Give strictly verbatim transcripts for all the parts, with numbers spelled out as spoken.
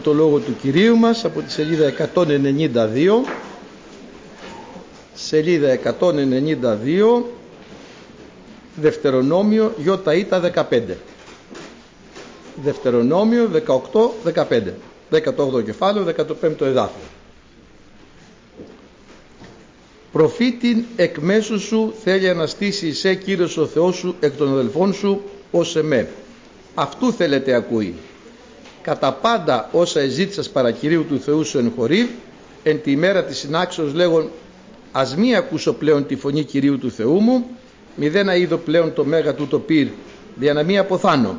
Το λόγο του Κυρίου μας από τη σελίδα εκατόν ενενήντα δύο, σελίδα εκατόν ενενήντα δύο, Δευτερονόμιο ΙΙ δεκαπέντε, Δευτερονόμιο δεκαοκτώ δεκαπέντε, δέκατο όγδοο κεφάλαιο, δέκατο πέμπτο εδάφιο. Προφήτην εκ μέσου σου θέλει αναστήσει εσέ Κύριος ο Θεός σου εκ των αδελφών σου ως εμέ. Αυτού θέλετε ακούει. Κατά πάντα όσα εζήτησας παρά Κυρίου του Θεού σου εν χωρί, εν τη ημέρα της συνάξεως λέγον, ας μη ακούσω πλέον τη φωνή Κυρίου του Θεού μου, μη δεν αείδω πλέον το μέγα του το πυρ, δια να μη αποθάνω.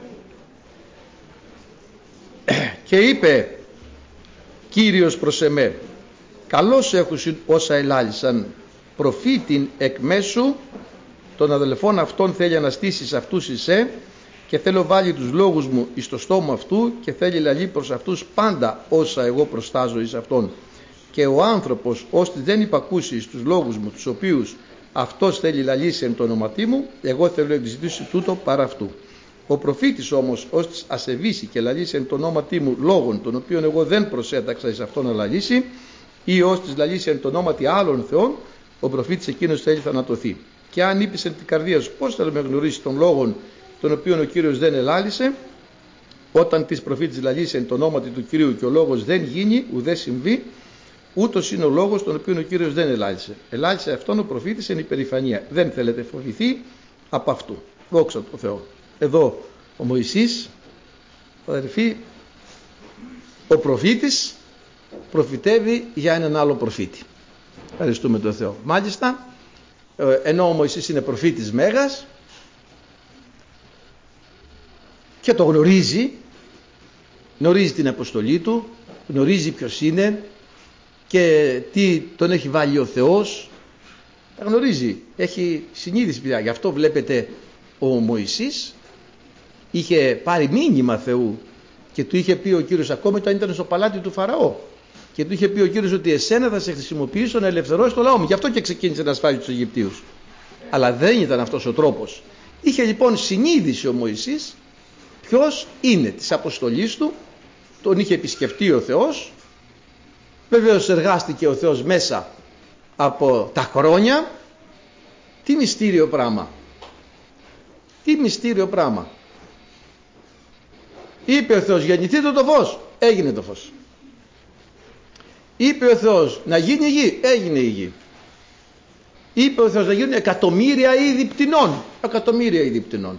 Και είπε Κύριος προς εμέ, καλώς έχουσιν όσα ελάλησαν, προφήτην εκ μέσου των αδελφών αυτών θέλει αναστήσεις αυτούς εισέ, και θέλω βάλει τους λόγους μου εις το στόμα αυτού και θέλει λαλεί προς αυτούς πάντα όσα εγώ προστάζω εις αυτόν. Και ο άνθρωπος ώστε δεν υπακούσει στους λόγους μου τους οποίους αυτός θέλει λαλήσει εν το ονοματί μου, εγώ θέλω εξητήσει τούτο παρά αυτού. Ο προφήτης όμως ώστε ασεβήσει και λαλήσει εν το ονόματί μου λόγων των οποίων εγώ δεν προσέταξα εις αυτόν να λαλήσει, ή ώστε λαλήσει εν το ονόματι άλλων θεών, ο προφήτης εκείνος θέλει θανατωθεί. Και αν είπες εν την καρδία σου, πώς θέλω να γνωρίσει των λόγων τον οποίον ο Κύριος δεν ελάλησε, όταν της προφήτης λαλήσει εν το ονόματι του Κυρίου και ο λόγος δεν γίνει, ουδέ συμβεί, ούτως είναι ο λόγος τον οποίον ο Κύριος δεν ελάλησε. Ελάλησε αυτόν ο προφήτης εν υπερηφανία. Δεν θέλετε φοβηθεί από αυτού. Δόξα τω Θεώ. Εδώ ο Μωυσής, αδερφοί, ο προφήτης προφητεύει για έναν άλλο προφήτη. Ευχαριστούμε τον Θεό. Μάλιστα, ενώ ο Μωυσής είναι προφήτης μέγας και το γνωρίζει, γνωρίζει την αποστολή του, γνωρίζει ποιος είναι και τι τον έχει βάλει ο Θεός, τα γνωρίζει, έχει συνείδηση πια. Γι' αυτό βλέπετε ο Μωυσής είχε πάρει μήνυμα Θεού και του είχε πει ο Κύριος, ακόμα όταν ήταν στο παλάτι του Φαραώ, και του είχε πει ο Κύριος ότι εσένα θα σε χρησιμοποιήσω να ελευθερώσει το λαό μου. Γι' αυτό και ξεκίνησε να σφάζει τους Αιγυπτίους. Αλλά δεν ήταν αυτός ο τρόπος. Είχε λοιπόν συνείδηση ο Μωυσής ποιος είναι της αποστολής του, τον είχε επισκεφτεί ο Θεός, βεβαίως εργάστηκε ο Θεός μέσα από τα χρόνια. Τι μυστήριο πράγμα, τι μυστήριο πράγμα. Είπε ο Θεός γεννηθείτε το φως, έγινε το φως. Είπε ο Θεός να γίνει η γη, έγινε η γη. Είπε ο Θεός να γίνουν εκατομμύρια είδη πτηνών, εκατομμύρια είδη πτηνών.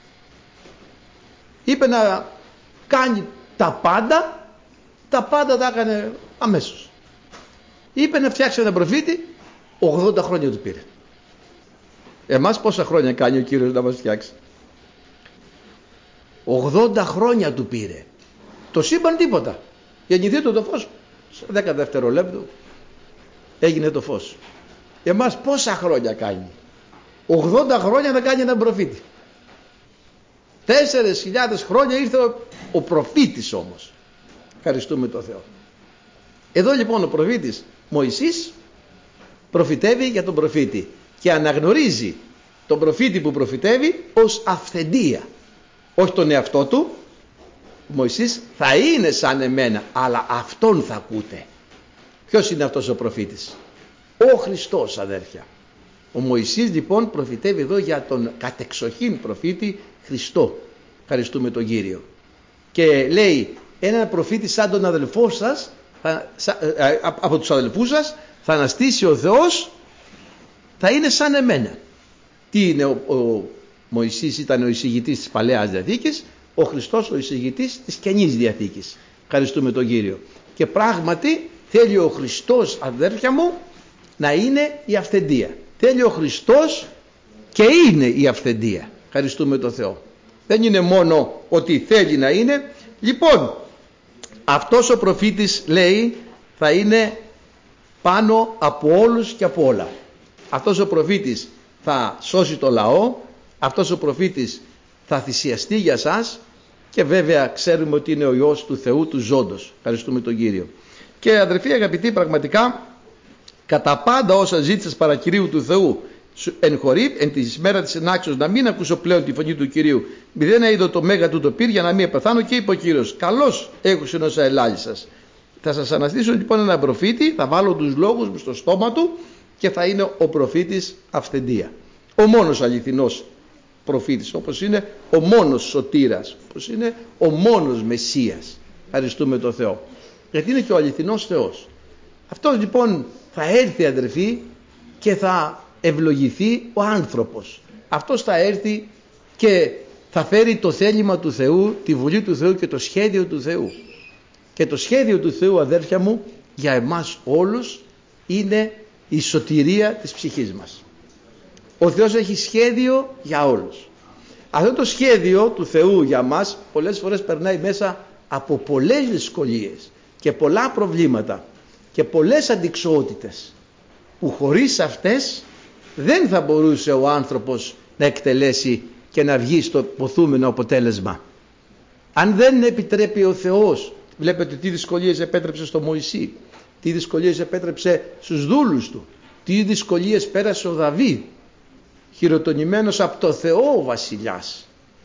Είπε να κάνει τα πάντα, τα πάντα τα έκανε αμέσως. Είπε να φτιάξει έναν προφήτη, ογδόντα χρόνια του πήρε. Εμάς πόσα χρόνια κάνει ο Κύριος να μας φτιάξει? ογδόντα χρόνια του πήρε. Το σύμπαν τίποτα. Γεννηθείτε το φως, σε δέκα δευτερολέπτου έγινε το φως. Εμάς πόσα χρόνια κάνει? ογδόντα χρόνια να κάνει έναν προφήτη. Τέσσερις χιλιάδες χρόνια ήρθε ο, ο προφήτης όμως. Ευχαριστούμε τον Θεό. Εδώ λοιπόν ο προφήτης Μωυσής προφητεύει για τον προφήτη και αναγνωρίζει τον προφήτη που προφητεύει ως αυθεντία. Όχι τον εαυτό του. Ο Μωυσής θα είναι σαν εμένα, αλλά αυτόν θα ακούτε. Ποιος είναι αυτός ο προφήτης? Ο Χριστός, αδέρφια. Ο Μωυσής λοιπόν προφητεύει εδώ για τον κατεξοχήν προφήτη Χριστό. Ευχαριστούμε τον Κύριο. Και λέει, έναν προφήτη σαν τον αδελφό σας, θα, σα, ε, από τους αδελφούς σας θα αναστήσει ο Θεός, θα είναι σαν εμένα. Τι είναι ο, ο Μωυσής? Ήταν ο εισηγητής της Παλαιάς Διαθήκης, ο Χριστός ο εισηγητής της Καινής Διαθήκης. Ευχαριστούμε τον Κύριο. Και πράγματι θέλει ο Χριστός, αδέρφια μου, να είναι η αυθεντία. Θέλει ο Χριστός και είναι η αυθεντία. Ευχαριστούμε τον Θεό. Δεν είναι μόνο ότι θέλει να είναι. Λοιπόν, αυτός ο προφήτης, λέει, θα είναι πάνω από όλους και από όλα. Αυτός ο προφήτης θα σώσει το λαό. Αυτός ο προφήτης θα θυσιαστεί για σας. Και βέβαια ξέρουμε ότι είναι ο Υιός του Θεού του ζώντος. Ευχαριστούμε τον Κύριο. Και αδερφοί αγαπητοί, πραγματικά κατά πάντα όσα ζήτησες παρά Κυρίου του Θεού εν χορύπ, εν τη μέρα της ενάξεως, να μην ακούσω πλέον τη φωνή του Κυρίου. Μηδέν να είδω το μέγα του το πυρ, για να μην πεθάνω, και είπε ο Κύριος, καλώς έχουσιν όσα ελάλησας. Θα σας αναστήσω λοιπόν έναν προφήτη, θα βάλω τους λόγους μου στο στόμα του και θα είναι ο προφήτης αυθεντία. Ο μόνος αληθινός προφήτης, όπως είναι ο μόνος σωτήρας, όπως είναι ο μόνος Μεσσίας. Ευχαριστούμε τον Θεό. Γιατί είναι και ο αληθινός Θεός. Αυτός λοιπόν θα έρθει, αδερφοί, και θα ευλογηθεί ο άνθρωπος. Αυτός θα έρθει και θα φέρει το θέλημα του Θεού, τη βουλή του Θεού και το σχέδιο του Θεού. Και το σχέδιο του Θεού, αδέρφια μου, για εμάς όλους είναι η σωτηρία της ψυχής μας. Ο Θεός έχει σχέδιο για όλους. Αυτό το σχέδιο του Θεού για μας πολλές φορές περνάει μέσα από πολλές δυσκολίες και πολλά προβλήματα και πολλές αντιξοότητες, που χωρίς αυτές δεν θα μπορούσε ο άνθρωπος να εκτελέσει και να βγει στο ποθούμενο αποτέλεσμα. Αν δεν επιτρέπει ο Θεός, βλέπετε τι δυσκολίες επέτρεψε στο Μωυσή, τι δυσκολίες επέτρεψε στους δούλους του, τι δυσκολίες πέρασε ο Δαβίδ, χειροτονημένος από το Θεό ο βασιλιάς.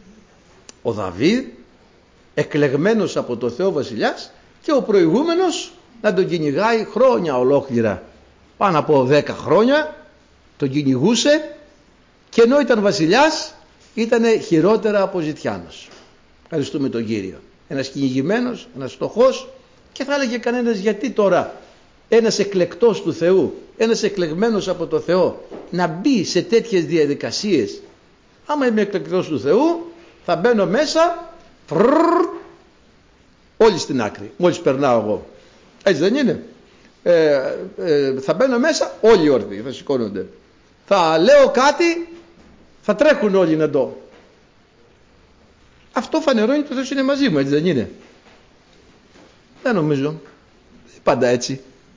Ο Δαβίδ εκλεγμένος από το Θεό βασιλιάς, και ο προηγούμενος να τον κυνηγάει χρόνια ολόκληρα, πάνω από δέκα χρόνια τον κυνηγούσε, και ενώ ήταν βασιλιάς ήταν χειρότερα από ζητιάνος. Ευχαριστούμε τον Κύριο. Ένας κυνηγημένος, ένας φτωχός, και θα έλεγε κανένας, γιατί τώρα ένας εκλεκτός του Θεού, ένας εκλεγμένος από το Θεό, να μπει σε τέτοιες διαδικασίες? Άμα είμαι εκλεκτός του Θεού, θα μπαίνω μέσα, φρρρρ, όλοι στην άκρη, μόλις περνάω εγώ. Έτσι δεν είναι? Ε, ε, θα μπαίνω μέσα, όλοι όρθιοι θα σηκώνονται. Θα λέω κάτι, θα τρέχουν όλοι να το. Αυτό φανερώνει ότι ο Θεός είναι μαζί μου, έτσι δεν είναι? Δεν νομίζω. Πάντα έτσι.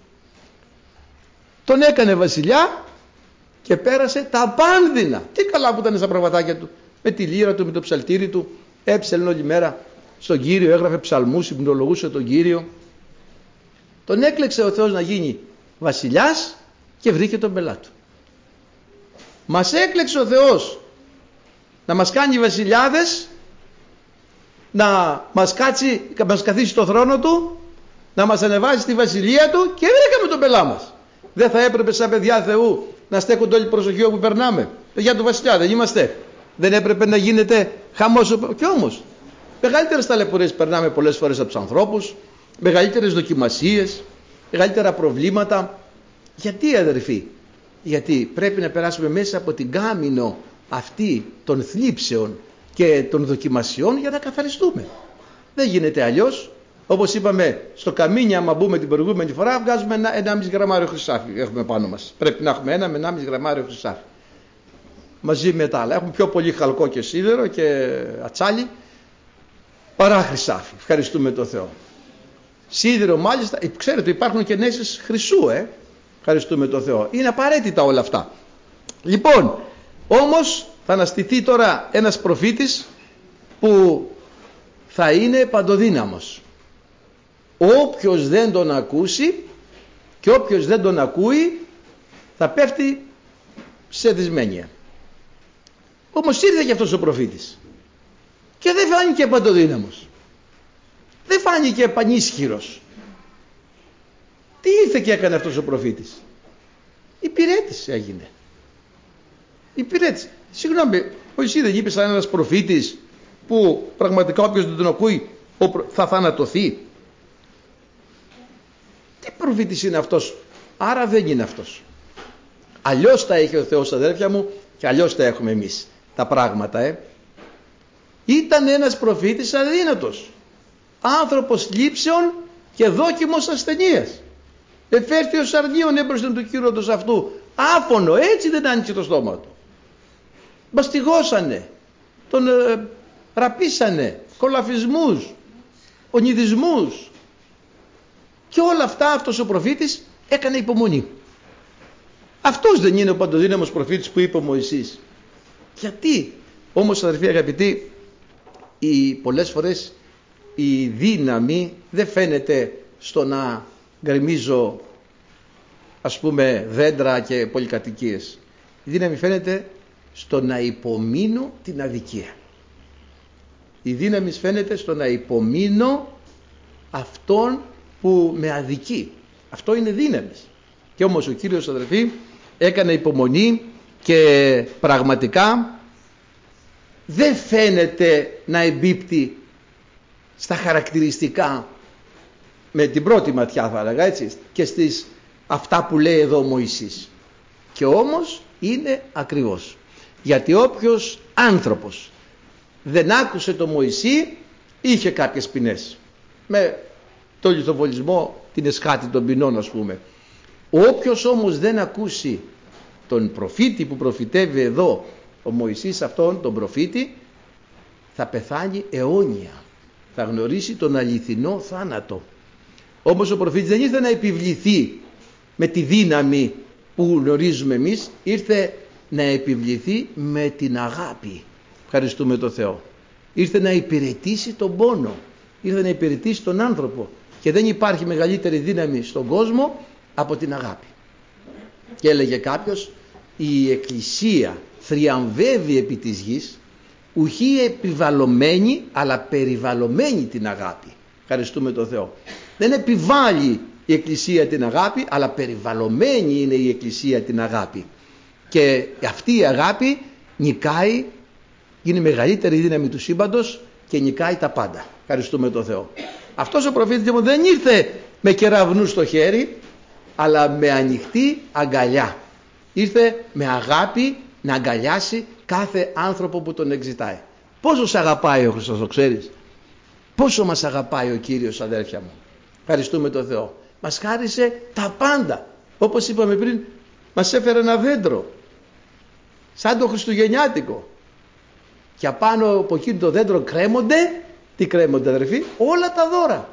Τον έκανε βασιλιά και πέρασε τα απάνδυνα. Τι καλά που ήταν στα προβατάκια του, με τη λύρα του, με το ψαλτήρι του, έψελνε όλη μέρα στον Κύριο, έγραφε ψαλμούς, υμνολογούσε τον Κύριο. Τον έκλεξε ο Θεός να γίνει βασιλιάς και βρήκε τον πελάτο. Μας έκλεξε ο Θεός να μας κάνει βασιλιάδες, να μας, κάτσει, μας καθίσει στο θρόνο του, να μας ανεβάσει στη βασιλεία του, και βρήκαμε τον πελά μας. Δεν θα έπρεπε σαν παιδιά Θεού να στέκονται όλοι προσοχή όπου περνάμε? Παιδιά του βασιλιά δεν είμαστε? Δεν έπρεπε να γίνεται χαμός? Και όμως μεγαλύτερες ταλαιπωρίες περνάμε πολλές φορές από τους ανθρώπους, μεγαλύτερες δοκιμασίες, μεγαλύτερα προβλήματα. Γιατί, αδερφοί? Γιατί πρέπει να περάσουμε μέσα από την κάμινο αυτή των θλίψεων και των δοκιμασιών για να καθαριστούμε. Δεν γίνεται αλλιώς. Όπως είπαμε, στο καμίνι, άμα μπούμε την προηγούμενη φορά, βγάζουμε ένα ενάμιση γραμμάριο χρυσάφι. Έχουμε πάνω μας. Πρέπει να έχουμε ένα με ενάμιση γραμμάριο χρυσάφι. Μαζί με τα άλλα. Έχουμε πιο πολύ χαλκό και σίδερο και ατσάλι παρά χρυσάφι. Ευχαριστούμε τον Θεό. Σίδερο μάλιστα. Ξέρετε, υπάρχουν και νέσεις χρυσού, ε. Ευχαριστούμε τον Θεό. Είναι απαραίτητα όλα αυτά. Λοιπόν, όμως θα αναστηθεί τώρα ένας προφήτης που θα είναι παντοδύναμος. Όποιος δεν τον ακούσει και όποιος δεν τον ακούει θα πέφτει σε δυσμένεια. Όμως ήρθε και αυτός ο προφήτης και δεν φάνηκε παντοδύναμος, δεν φάνηκε πανίσχυρος. Τι ήρθε και έκανε αυτός ο προφήτης? Υπηρέτης έγινε. Υπηρέτης. Συγγνώμη, ο εσύ δεν είπε σαν ένας προφήτης που πραγματικά όποιος δεν τον ακούει θα θανατωθεί? Τι προφήτης είναι αυτός? Άρα δεν είναι αυτός. Αλλιώς τα έχει ο Θεός, αδέρφια μου, και αλλιώς τα έχουμε εμείς τα πράγματα, ε. Ήταν ένας προφήτης αδύνατος, άνθρωπος λήψεων και δόκιμος ασθενείας. Εφέρθη ως αρνίον έμπροσθεν του κύρωτος αυτού, άφωνο, έτσι δεν άνοιξε το στόμα του. Μπαστιγώσανε, τον ε, ραπίσανε, κολαφισμούς, ονειδισμούς, και όλα αυτά αυτός ο προφήτης έκανε υπομονή. Αυτός δεν είναι ο παντοδύναμος προφήτης που είπε ο Μωυσής? Γιατί όμως, αδερφοί αγαπητοί, οι, πολλές φορές η δύναμη δεν φαίνεται στο να γκρεμίζω, ας πούμε, δέντρα και πολυκατοικίες. Η δύναμη φαίνεται στο να υπομείνω την αδικία. Η δύναμη φαίνεται στο να υπομείνω αυτόν που με αδικεί. Αυτό είναι δύναμη. Και όμως ο Κύριος, αδερφοί, έκανε υπομονή και πραγματικά δεν φαίνεται να εμπίπτει στα χαρακτηριστικά, με την πρώτη ματιά θα έλεγα έτσι, και στις αυτά που λέει εδώ ο Μωυσής. Και όμως είναι ακριβώς. Γιατί όποιος άνθρωπος δεν άκουσε τον Μωυσή είχε κάποιες ποινές. Με το λιθοβολισμό, την εσχάτη των ποινών, ας πούμε. Όποιος όμως δεν ακούσει τον προφήτη που προφητεύει εδώ ο Μωυσής, αυτόν τον προφήτη, θα πεθάνει αιώνια. Θα γνωρίσει τον αληθινό θάνατο. Όμως ο προφήτης δεν ήρθε να επιβληθεί με τη δύναμη που γνωρίζουμε εμείς, ήρθε να επιβληθεί με την αγάπη. Ευχαριστούμε τον Θεό. Ήρθε να υπηρετήσει τον πόνο, ήρθε να υπηρετήσει τον άνθρωπο, και δεν υπάρχει μεγαλύτερη δύναμη στον κόσμο από την αγάπη. Και έλεγε κάποιος, η Εκκλησία θριαμβεύει επί της γης, ουχή επιβαλωμένη αλλά περιβαλλωμένη την αγάπη. Ευχαριστούμε τον Θεό. Δεν επιβάλλει η Εκκλησία την αγάπη, αλλά περιβαλλωμένη είναι η Εκκλησία την αγάπη. Και αυτή η αγάπη νικάει, είναι η μεγαλύτερη δύναμη του σύμπαντος και νικάει τα πάντα. Ευχαριστούμε τον Θεό. Αυτός ο προφήτης δεν ήρθε με κεραυνού στο χέρι, αλλά με ανοιχτή αγκαλιά. Ήρθε με αγάπη να αγκαλιάσει κάθε άνθρωπο που τον εξητάει. Πόσο σ' αγαπάει ο Χριστός, το ξέρεις? Πόσο μας αγαπάει ο Κύριος, αδέρφια μου. Ευχαριστούμε τον Θεό. Μας χάρισε τα πάντα. Όπως είπαμε πριν, μας έφερε ένα δέντρο σαν το χριστουγεννιάτικο, και απάνω από εκείνο το δέντρο κρέμονται, τι κρέμονται, αδερφοί? Όλα τα δώρα.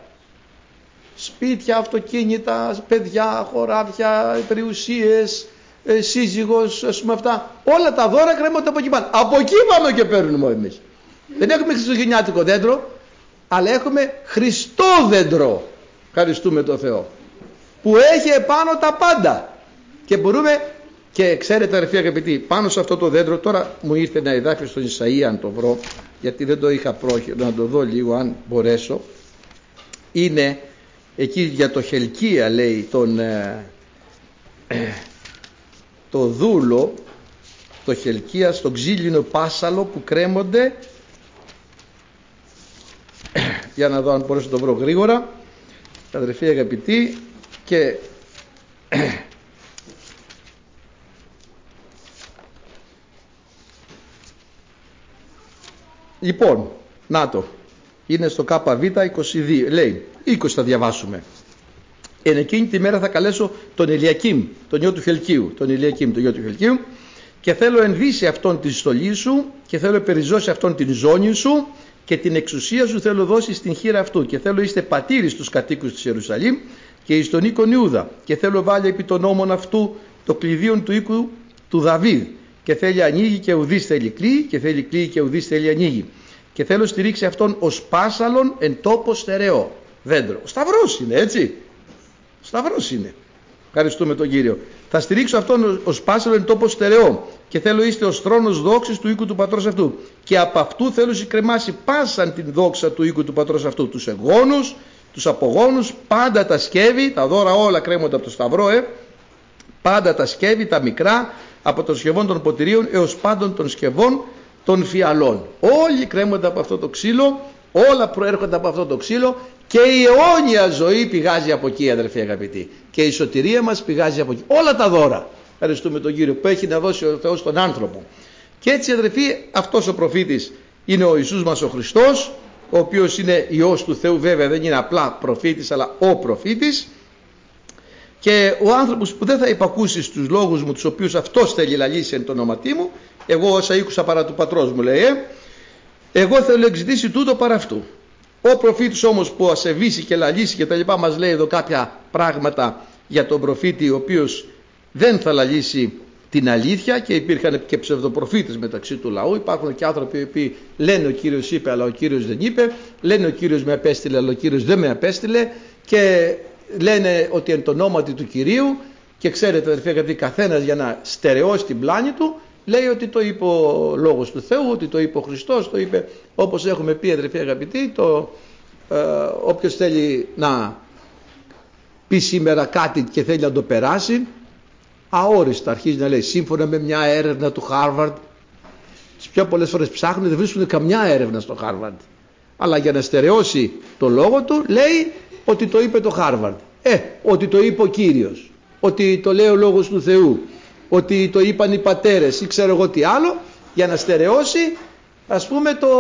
Σπίτια, αυτοκίνητα, παιδιά, χωράφια, περιουσίες, ε, σύζυγος, ας πούμε αυτά. Όλα τα δώρα κρέμονται από εκεί πάνω. Από εκεί πάμε και παίρνουμε εμείς. Δεν έχουμε χριστουγεννιάτικο δέντρο, αλλά έχουμε Χριστό δέντρο. Ευχαριστούμε τον Θεό, που έχει επάνω τα πάντα. Και μπορούμε, και ξέρετε, αδερφοί αγαπητοί, πάνω σε αυτό το δέντρο, τώρα μου ήρθε ένα εδάφιο στον Ισαΐα, αν το βρω, γιατί δεν το είχα πρόχειρο, να το δω λίγο αν μπορέσω. Είναι εκεί για το Χελκία, λέει, τον ε, ε, το δούλο, το Χελκία, στον ξύλινο πάσαλο που κρέμονται. Για να δω αν μπορέσω να το βρω γρήγορα, αδερφοί αγαπητοί. Και λοιπόν, να το, είναι στο ΚΒ είκοσι δύο, λέει, είκοσι θα διαβάσουμε. Εν εκείνη τη μέρα θα καλέσω τον Ελιακήμ, τον γιο του Χελκίου, τον Ελιακήμ, τον γιο του Χελκίου, και θέλω ενδύσει αυτόν τη στολή σου, και θέλω περιζώσει αυτόν την ζώνη σου, και την εξουσία σου θέλω δώσει στην χείρα αυτού, και θέλω είστε πατήρι στους κατοίκους της Ιερουσαλήμ και εις τον οίκον Ιούδα, και θέλω βάλει επί των νόμων αυτού το κλειδίον του οίκου του Δαβίδ, και θέλει ανοίγει και ουδής θέλει κλείει, και θέλει κλείει και ουδής θέλει ανοίγει, και θέλω στηρίξει αυτόν ως πάσαλον εν τόπο στερεό. Δέντρο. Ο Σταυρός είναι, έτσι. Ο Σταυρός είναι. Ευχαριστούμε τον Κύριο. Θα στηρίξω αυτόν ως πάσαλον εν τόπο στερεό, και θέλω είστε ως θρόνος δόξης του οίκου του πατρός αυτού, και από αυτού θέλω συγκρεμάσει πάσαν την δόξα του οίκου του πατρός αυτού, τους εγγόνους, τους απογόνους, πάντα τα σκεύη, τα δώρα όλα κρέμονται από το Σταυρό, ε, πάντα τα σκεύη, τα μικρά, από των σκευών των ποτηρίων έως πάντων των σκευών των φιαλών. Όλοι κρέμονται από αυτό το ξύλο, όλα προέρχονται από αυτό το ξύλο, και η αιώνια ζωή πηγάζει από εκεί, αδερφοί αγαπητοί, και η σωτηρία μας πηγάζει από εκεί. Όλα τα δώρα, ευχαριστούμε τον Κύριο, που έχει να δώσει ο Θεός στον άνθρωπο. Και έτσι, αδερφοί, αυτός ο προφήτης είναι ο Ιησούς μας ο Χριστός, ο οποίος είναι Υιός του Θεού, βέβαια δεν είναι απλά προφήτης, αλλά ο προφήτης. Και ο άνθρωπος που δεν θα υπακούσει στους λόγους μου, τους οποίους αυτός θέλει να λύσει εν το όνοματί μου, εγώ όσα ήκουσα παρά του πατρός μου, λέει, ε, εγώ θέλω εξητήσει τούτο παρά αυτού. Ο προφήτης όμως που ασεβήσει και λαλήσει και τα λοιπά, μας λέει εδώ κάποια πράγματα για τον προφήτη, ο οποίος δεν θα λαλήσει την αλήθεια, και υπήρχαν και ψευδοπροφήτες μεταξύ του λαού. Υπάρχουν και άνθρωποι που λένε ο Κύριος είπε αλλά ο Κύριος δεν είπε, λένε ο Κύριος με απέστειλε αλλά ο Κύριος δεν με απέστειλε, και λένε ότι εν το ονόματι του Κυρίου, Και ξέρετε αδερφοί αγαπητοί, καθένας για να στερεώσει την πλάνη του λέει ότι το είπε ο Λόγος του Θεού, ότι το είπε ο Χριστός, το είπε, όπως έχουμε πει αδερφοί αγαπητοί, το, ε, όποιος θέλει να πει σήμερα κάτι και θέλει να το περάσει, αόριστα αρχίζει να λέει σύμφωνα με μια έρευνα του Χάρβαρντ. Τις πιο πολλές φορές ψάχνουν, δεν βρίσκουν καμιά έρευνα στο Χάρβαρντ, αλλά για να στερεώσει το λόγο του λέει ότι το είπε το Χάρβαρντ, ε, ότι το είπε ο Κύριος, ότι το λέει ο Λόγος του Θεού, ότι το είπαν οι πατέρες ή ξέρω εγώ τι άλλο, για να στερεώσει ας πούμε το,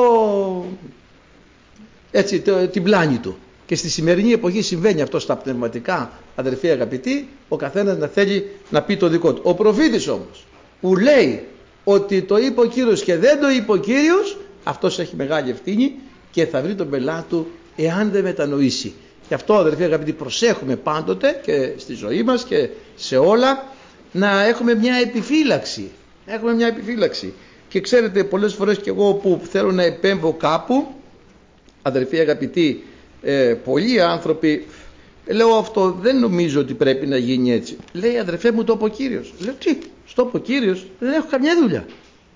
έτσι, το, την πλάνη του. Και στη σημερινή εποχή συμβαίνει αυτό στα πνευματικά αδερφοί αγαπητοί, ο καθένας να θέλει να πει το δικό του. Ο προφήτης όμως που λέει ότι το είπε ο Κύριος και δεν το είπε ο Κύριος, αυτός έχει μεγάλη ευθύνη και θα βρει τον πελάτη του εάν δεν μετανοήσει. Γι' αυτό αδερφοί αγαπητοί προσέχουμε πάντοτε και στη ζωή μας και σε όλα να έχουμε μια επιφύλαξη. Έχουμε μια επιφύλαξη. Και ξέρετε πολλές φορές και εγώ που θέλω να επέμβω κάπου, αδερφοί αγαπητοί, ε, πολλοί άνθρωποι, λέω αυτό δεν νομίζω ότι πρέπει να γίνει έτσι. Λέει αδερφέ μου το είπε ο Κύριος. Λέω τι, στο είπε ο Κύριος, δεν έχω καμιά δουλειά.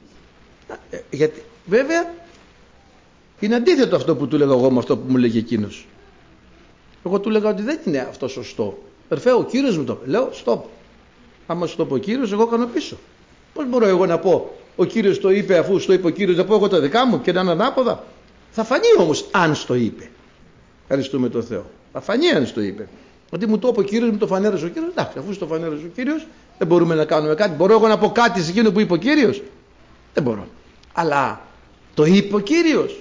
Ε, γιατί βέβαια είναι αντίθετο αυτό που του λέγα εγώ με αυτό που μου λέγε εκείνος. Εγώ του λέγα ότι δεν είναι αυτό σωστό. Αδερφέ ο Κύριος μου το είπε. Λέω stop. Άμα σου το είπε ο Κύριος, εγώ κάνω πίσω. Πώς μπορώ εγώ να πω ο Κύριος το είπε αφού στο είπε ο Κύριος, να πω εγώ τα δικά μου και να είναι ανάποδα? Θα φανεί όμως αν στο είπε. Ευχαριστούμε τον Θεό. Θα φανεί αν στο είπε. Ότι μου το είπε ο Κύριος, μου το φανέρωσε ο Κύριος. Εντάξει, αφού στο φανέρωσε ο Κύριος, δεν μπορούμε να κάνουμε κάτι. Μπορώ εγώ να πω κάτι σε εκείνο που είπε ο Κύριος? Δεν μπορώ. Αλλά το είπε ο Κύριος.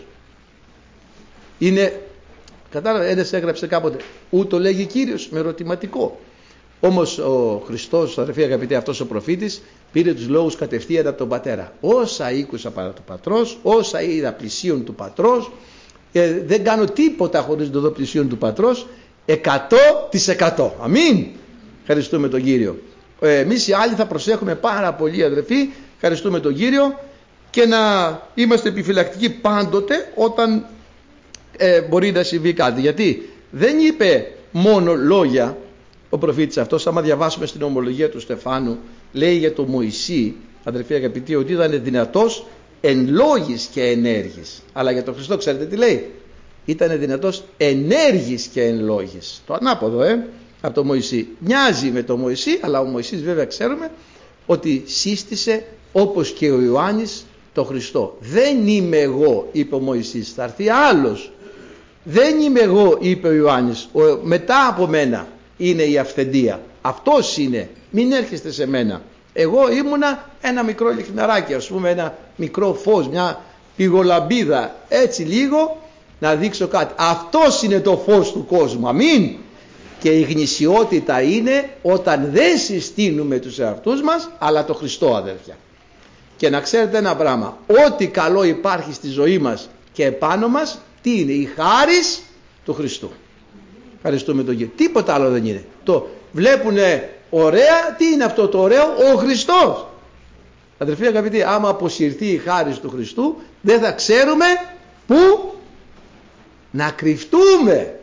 Είναι, κατάλαβε, ένας έγραψε κάποτε, ούτω λέγει Κύριος, με ερωτηματικό. Όμως ο Χριστός, αδερφοί αγαπητοί, αυτός ο προφήτης πήρε τους λόγους κατευθείαν από τον Πατέρα. Όσα ήκουσα παρά του Πατρός, όσα είδα πλησίον του Πατρός, ε, δεν κάνω τίποτα χωρίς το δω πλησίον του Πατρός, εκατό τοις εκατό. Αμήν. Ευχαριστούμε τον Κύριο. Ε, εμείς οι άλλοι θα προσέχουμε πάρα πολύ αδερφοί, ευχαριστούμε τον Κύριο, και να είμαστε επιφυλακτικοί πάντοτε όταν ε, μπορεί να συμβεί κάτι. Γιατί δεν είπε μόνο λόγια ο προφήτης αυτός. Άμα διαβάσουμε στην ομολογία του Στεφάνου, λέει για τον Μωυσή, αδερφοί αγαπητοί, ότι ήταν δυνατός εν λόγης και ενέργης. Αλλά για τον Χριστό ξέρετε τι λέει? Ήταν δυνατός ενέργης και εν λόγης. Το ανάποδο ε, από τον Μωυσή. Μοιάζει με τον Μωυσή, αλλά ο Μωυσής βέβαια ξέρουμε ότι σύστησε όπως και ο Ιωάννης το Χριστό. Δεν είμαι εγώ, είπε ο Μωυσής, θα έρθει άλλος. Δεν είμαι εγώ, είπε ο Ιωάννης, ο, μετά από μένα είναι η αυθεντία. Αυτός είναι, μην έρχεστε σε μένα. Εγώ ήμουνα ένα μικρό λιχναράκι, ας πούμε, ένα μικρό φως, μια πηγολαμπίδα, έτσι λίγο να δείξω κάτι. Αυτός είναι το φως του κόσμου. Αμήν. Και η γνησιότητα είναι όταν δεν συστήνουμε τους εαυτούς μας, αλλά το Χριστό, αδέρφια. Και να ξέρετε ένα πράγμα, ό,τι καλό υπάρχει στη ζωή μας και επάνω μας, τι είναι? Η χάρις του Χριστού. Ευχαριστούμε τον Κύριο. Τίποτα άλλο δεν είναι. Το βλέπουνε ωραία, τι είναι αυτό το ωραίο? Ο Χριστός. Αδερφοί αγαπητοί, άμα αποσυρθεί η χάρις του Χριστού, δεν θα ξέρουμε πού να κρυφτούμε.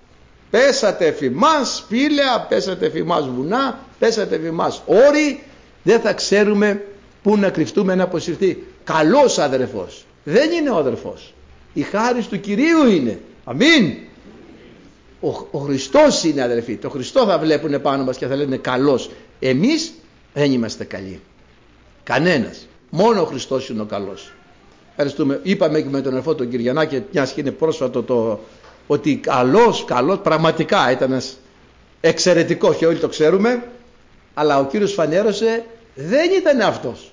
Πέσατε εφημάς σπήλαια, πέσατε εφημάς βουνά, πέσατε εφημάς όρη, δεν θα ξέρουμε πού να κρυφτούμε να αποσυρθεί. Καλός αδερφός δεν είναι ο αδερφός. Η χάρις του Κυρίου είναι. Αμήν. Ο, ο Χριστός είναι, αδερφοί. Το Χριστό θα βλέπουν πάνω μας και θα λένε καλός. Εμείς δεν είμαστε καλοί. Κανένας. Μόνο ο Χριστός είναι ο καλός. Ευχαριστούμε. Είπαμε και με τον αδερφό τον Κυριανάκη, μιας και είναι πρόσφατο το, ότι καλός, καλός, πραγματικά ήταν ένας εξαιρετικός και όλοι το ξέρουμε, αλλά ο Κύριος φανέρωσε δεν ήταν αυτός.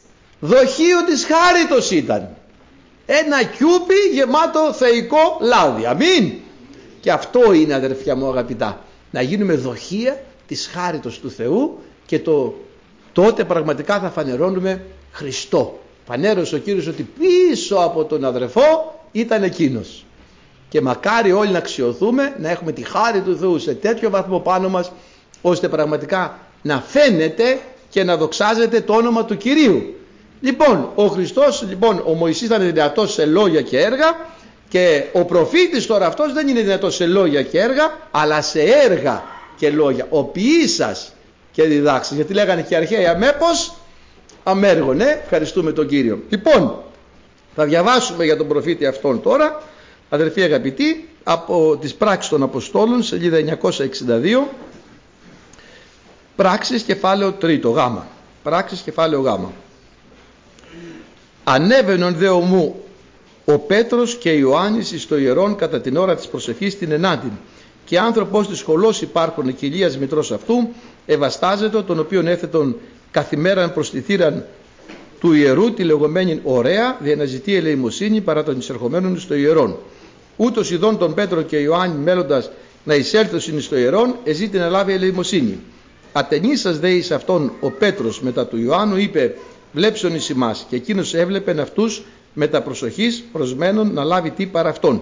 Δοχείο της χάριτος ήταν. Ένα κιούπι γεμάτο θεϊκό λάδι. Αμήν. Και αυτό είναι, αδερφιά μου αγαπητά, να γίνουμε δοχεία της χάριτος του Θεού, και το, τότε πραγματικά θα φανερώνουμε Χριστό. Φανέρωσε ο Κύριος ότι πίσω από τον αδερφό ήταν εκείνος. Και μακάρι όλοι να αξιωθούμε, να έχουμε τη χάρη του Θεού σε τέτοιο βαθμό πάνω μας, ώστε πραγματικά να φαίνεται και να δοξάζεται το όνομα του Κυρίου. Λοιπόν, ο Χριστός, λοιπόν, ο Μωυσής ήταν δυνατός σε λόγια και έργα, και ο προφήτης τώρα αυτός δεν είναι δυνατός σε λόγια και έργα, αλλά σε έργα και λόγια. Ο ποιήσας και διδάξει. Γιατί λέγανε και οι αρχαίοι αμέπως αμέργων. Ε? Ευχαριστούμε τον Κύριο. Λοιπόν, θα διαβάσουμε για τον προφήτη αυτόν τώρα, αδερφοί αγαπητοί, από τις πράξεις των Αποστόλων, σελίδα εννιακόσια εξήντα δύο, πράξεις κεφάλαιο τρίτο, γάμα. Πράξεις κεφάλαιο γάμα. Ανέβαινον δε ομού ο Πέτρος και Ιωάννης εις το ιερόν κατά την ώρα της προσευχής την ενάντιν, και άνθρωπος της σχολός υπάρχων κοιλίας μητρός αυτού, ευαστάζετο, τον οποίον έθετον καθημέραν προς τη θύραν του ιερού τη λεγόμενη ωραία, διαναζητεί ελεημοσύνη παρά των εισερχομένων στο ιερόν. Ούτως ειδών τον Πέτρο και Ιωάννη μέλλοντας να εισέλθωσιν στο ιερόν, εζήτη να λάβει ελεημοσύνη. Ατενίσας δε εις αυτόν ο Πέτρος μετά του Ιωάννου είπε, βλέψον εις ημάς, και εκείνος έβλεπεν αυτούς μετά προσοχής προσμένων να λάβει τι παρά αυτόν.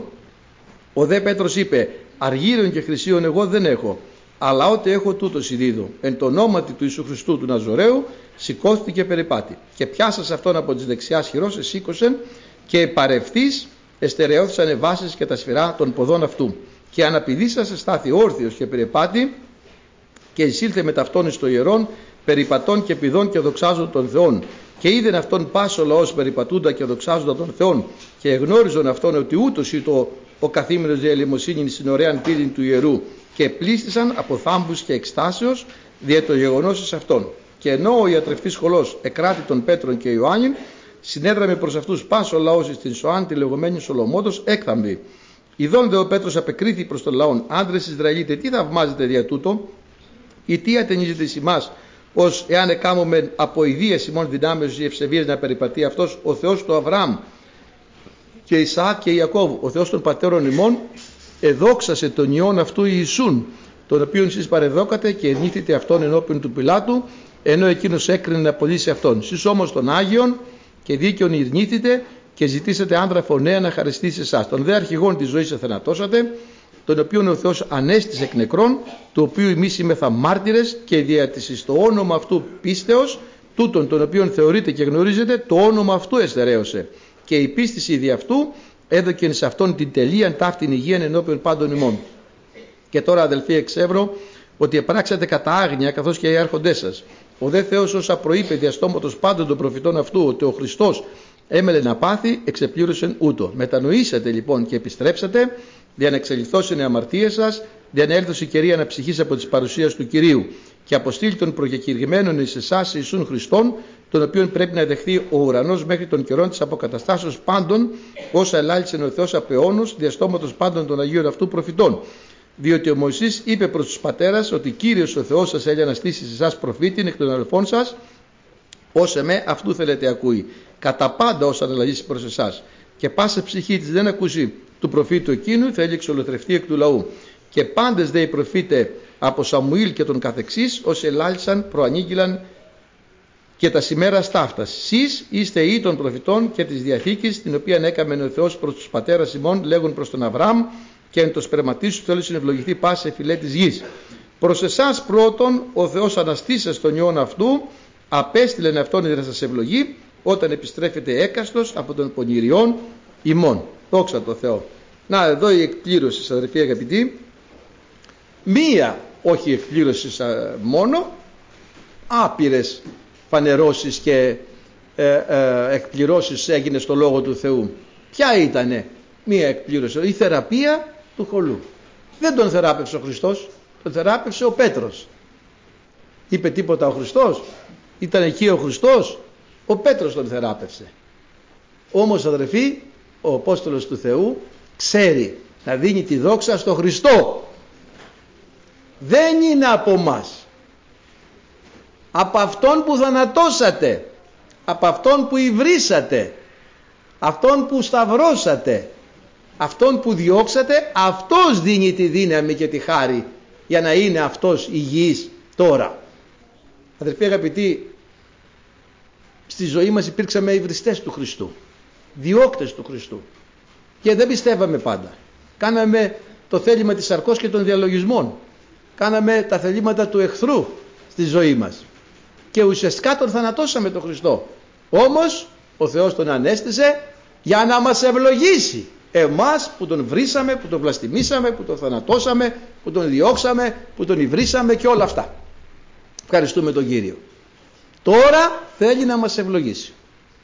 Ο δε Πέτρος είπε, αργύρων και χρυσίων εγώ δεν έχω, αλλά ό,τι έχω τούτο συνδίδω. Εν το ονόματι του Ιησού Χριστού του Ναζωραίου σηκώθηκε περίπατη. Και πιάσας αυτόν από της δεξιάς χειρός, εσήκωσεν, και παρευθείς εστερεώθησαν οι βάσεις και τα σφυρά των ποδών αυτού. Και αναπηδήσας στάθη όρθιος και περιπάτη, και εισήλθε με ταυτόν στο ιερόν, περιπατών και πηδών και δοξάζων των Θεών. Και είδεν αυτόν πάσο λαός περιπατούντα και δοξάζοντα των Θεών, και εγνώριζον αυτόν ότι ούτως ήταν ο καθήμενος διαλειμοσύνη στην ωραίαν πύλην του ιερού, και πλήστησαν από θάμπους και εκστάσεως δια το γεγονός εις αυτόν. Και ενώ ο ιατρευτής σχολός εκράτη των Πέτρων και Ιωάννην, συνέδραμε προς αυτούς πάσο λαός εις την Σοάν τη λεγόμενη Σολομότος έκθαμβη. Ιδών δε ο Πέτρος απεκρίθη προς τον λαόν, άντρες Ισραηλίτε, τι θαυμάζετε δια τούτο, ή τι ατενίζετε εις ημάς, ως εάν εκάμωμεν από ιδίες ημών δυνάμεως ή ευσεβίας να περιπατεί αυτός ο Θεός του Αβραάμ και Ισαάκ και Ιακώβ, ο Θεός των πατέρων ημών, εδόξασε τον Υιόν αυτού Ιησούν, τον οποίον εσείς παρεδόκατε και ενήθητε αυτόν ενώπιον του Πιλάτου, ενώ εκείνος έκρινε να απολύσει αυτόν. Εσείς όμως τον Άγιον και δίκαιον ειρνήθητε και ζητήσατε άντρα φωνέα να χαριστεί σε εσάς. Τον δε αρχηγόν της ζωής αθανατώσατε, τον οποίον ο Θεός ανέστησε εκ νεκρών, του οποίου εμείς είμεθα μάρτυρες, και δια της εις το όνομα αυτού πίστεως, τούτον τον οποίον θεωρείτε και γνωρίζετε, το όνομα αυτού εστερέωσε. Και η πίστηση δι' αυτού έδωκεν σε αυτόν την τελείαν ταύτην υγείαν ενώπιον πάντων ημών. Και τώρα, αδελφοί, εξεύρω ότι επράξατε κατά άγνοια καθώς και οι άρχοντές σας. Ο δε Θεός, όσα προείπε διαστόματος πάντων των προφητών αυτού, ότι ο Χριστός έμελε να πάθει, εξεπλήρωσεν ούτω. Μετανοήσατε λοιπόν και επιστρέψατε, δια να εξελιχθώσουν οι αμαρτίες σας, δια να έλθει η καιρία αναψυχής από τις παρουσίες του Κυρίου, και αποστείλει των προκεκηρυγμένων εις εσάς Ιησούν Χριστόν, τον οποίον πρέπει να δεχθεί ο ουρανός μέχρι των καιρών της αποκαταστάσεως πάντων, όσα ελάλησε ο Θεός απ' αιώνους, διαστόματος πάντων των Αγίων αυτού προφητών. Διότι ο Μωυσής είπε προς τους πατέρας ότι Κύριος ο Θεός σας έλει να στήσει σε εσάς προφήτην εκ των αδελφών σας, ως εμέ αυτού θέλετε ακούει, κατά πάντα όσα αναλαγήσει προς εσάς. Και πάσα ψυχή της δεν ακούσει του προφήτου εκείνου, θέλει εξολοθρευτεί εκ του λαού. Και πάντες δε οι προφήτε από Σαμουήλ και τον καθεξής, όσοι ελάλησαν, προανήγγυλαν και τα σημέρα σταύτας. Σεις είστε ή των προφητών και της Διαθήκης, την οποία έκαμε ο Θεός προς τους πατέρας ημών, λέγουν προς τον Αβραάμ, και εν το σπερματί σου θέλει συνευλογηθεί πάσε φυλέ της γης. Προς εσάς πρώτον ο Θεός αναστήσας τον Υιόν αυτού, απέστειλεν αυτόν για να σας ευλογεί, όταν επιστρέφετε έκαστος από τον πονηριών ημών. Δόξα τω Θεώ. Να, εδώ η εκπλήρωση, αδερφοί αγαπητοί, μία όχι εκπλήρωση μόνο, άπειρες φανερώσεις και ε, ε, εκπληρώσεις έγινε στο Λόγο του Θεού. Ποια ήτανε μία εκπλήρωση? Η θεραπεία του χολού. Δεν τον θεράπευσε ο Χριστός, τον θεράπευσε ο Πέτρος. Είπε τίποτα ο Χριστός? Ήταν εκεί ο Χριστός? Ο Πέτρος τον θεράπευσε. Όμως, αδερφοί, ο Απόστολος του Θεού ξέρει να δίνει τη δόξα στο Χριστό. Δεν είναι από μας, από αυτόν που θανατώσατε, από αυτόν που υβρίσατε, αυτόν που σταυρώσατε, αυτόν που διώξατε. Αυτός δίνει τη δύναμη και τη χάρη για να είναι αυτός υγιής τώρα. Αδερφοί αγαπητοί, στη ζωή μας υπήρξαμε υβριστές του Χριστού, διώκτες του Χριστού, και δεν πιστεύαμε πάντα. Κάναμε το θέλημα της σαρκός και των διαλογισμών, κάναμε τα θελήματα του εχθρού στη ζωή μας και ουσιαστικά τον θανατώσαμε τον Χριστό. Όμως ο Θεός τον ανέστησε για να μας ευλογήσει εμάς που τον βρίσαμε, που τον βλαστημίσαμε, που τον θανατώσαμε, που τον διώξαμε, που τον υβρίσαμε και όλα αυτά. Ευχαριστούμε τον Κύριο. Τώρα θέλει να μας ευλογήσει.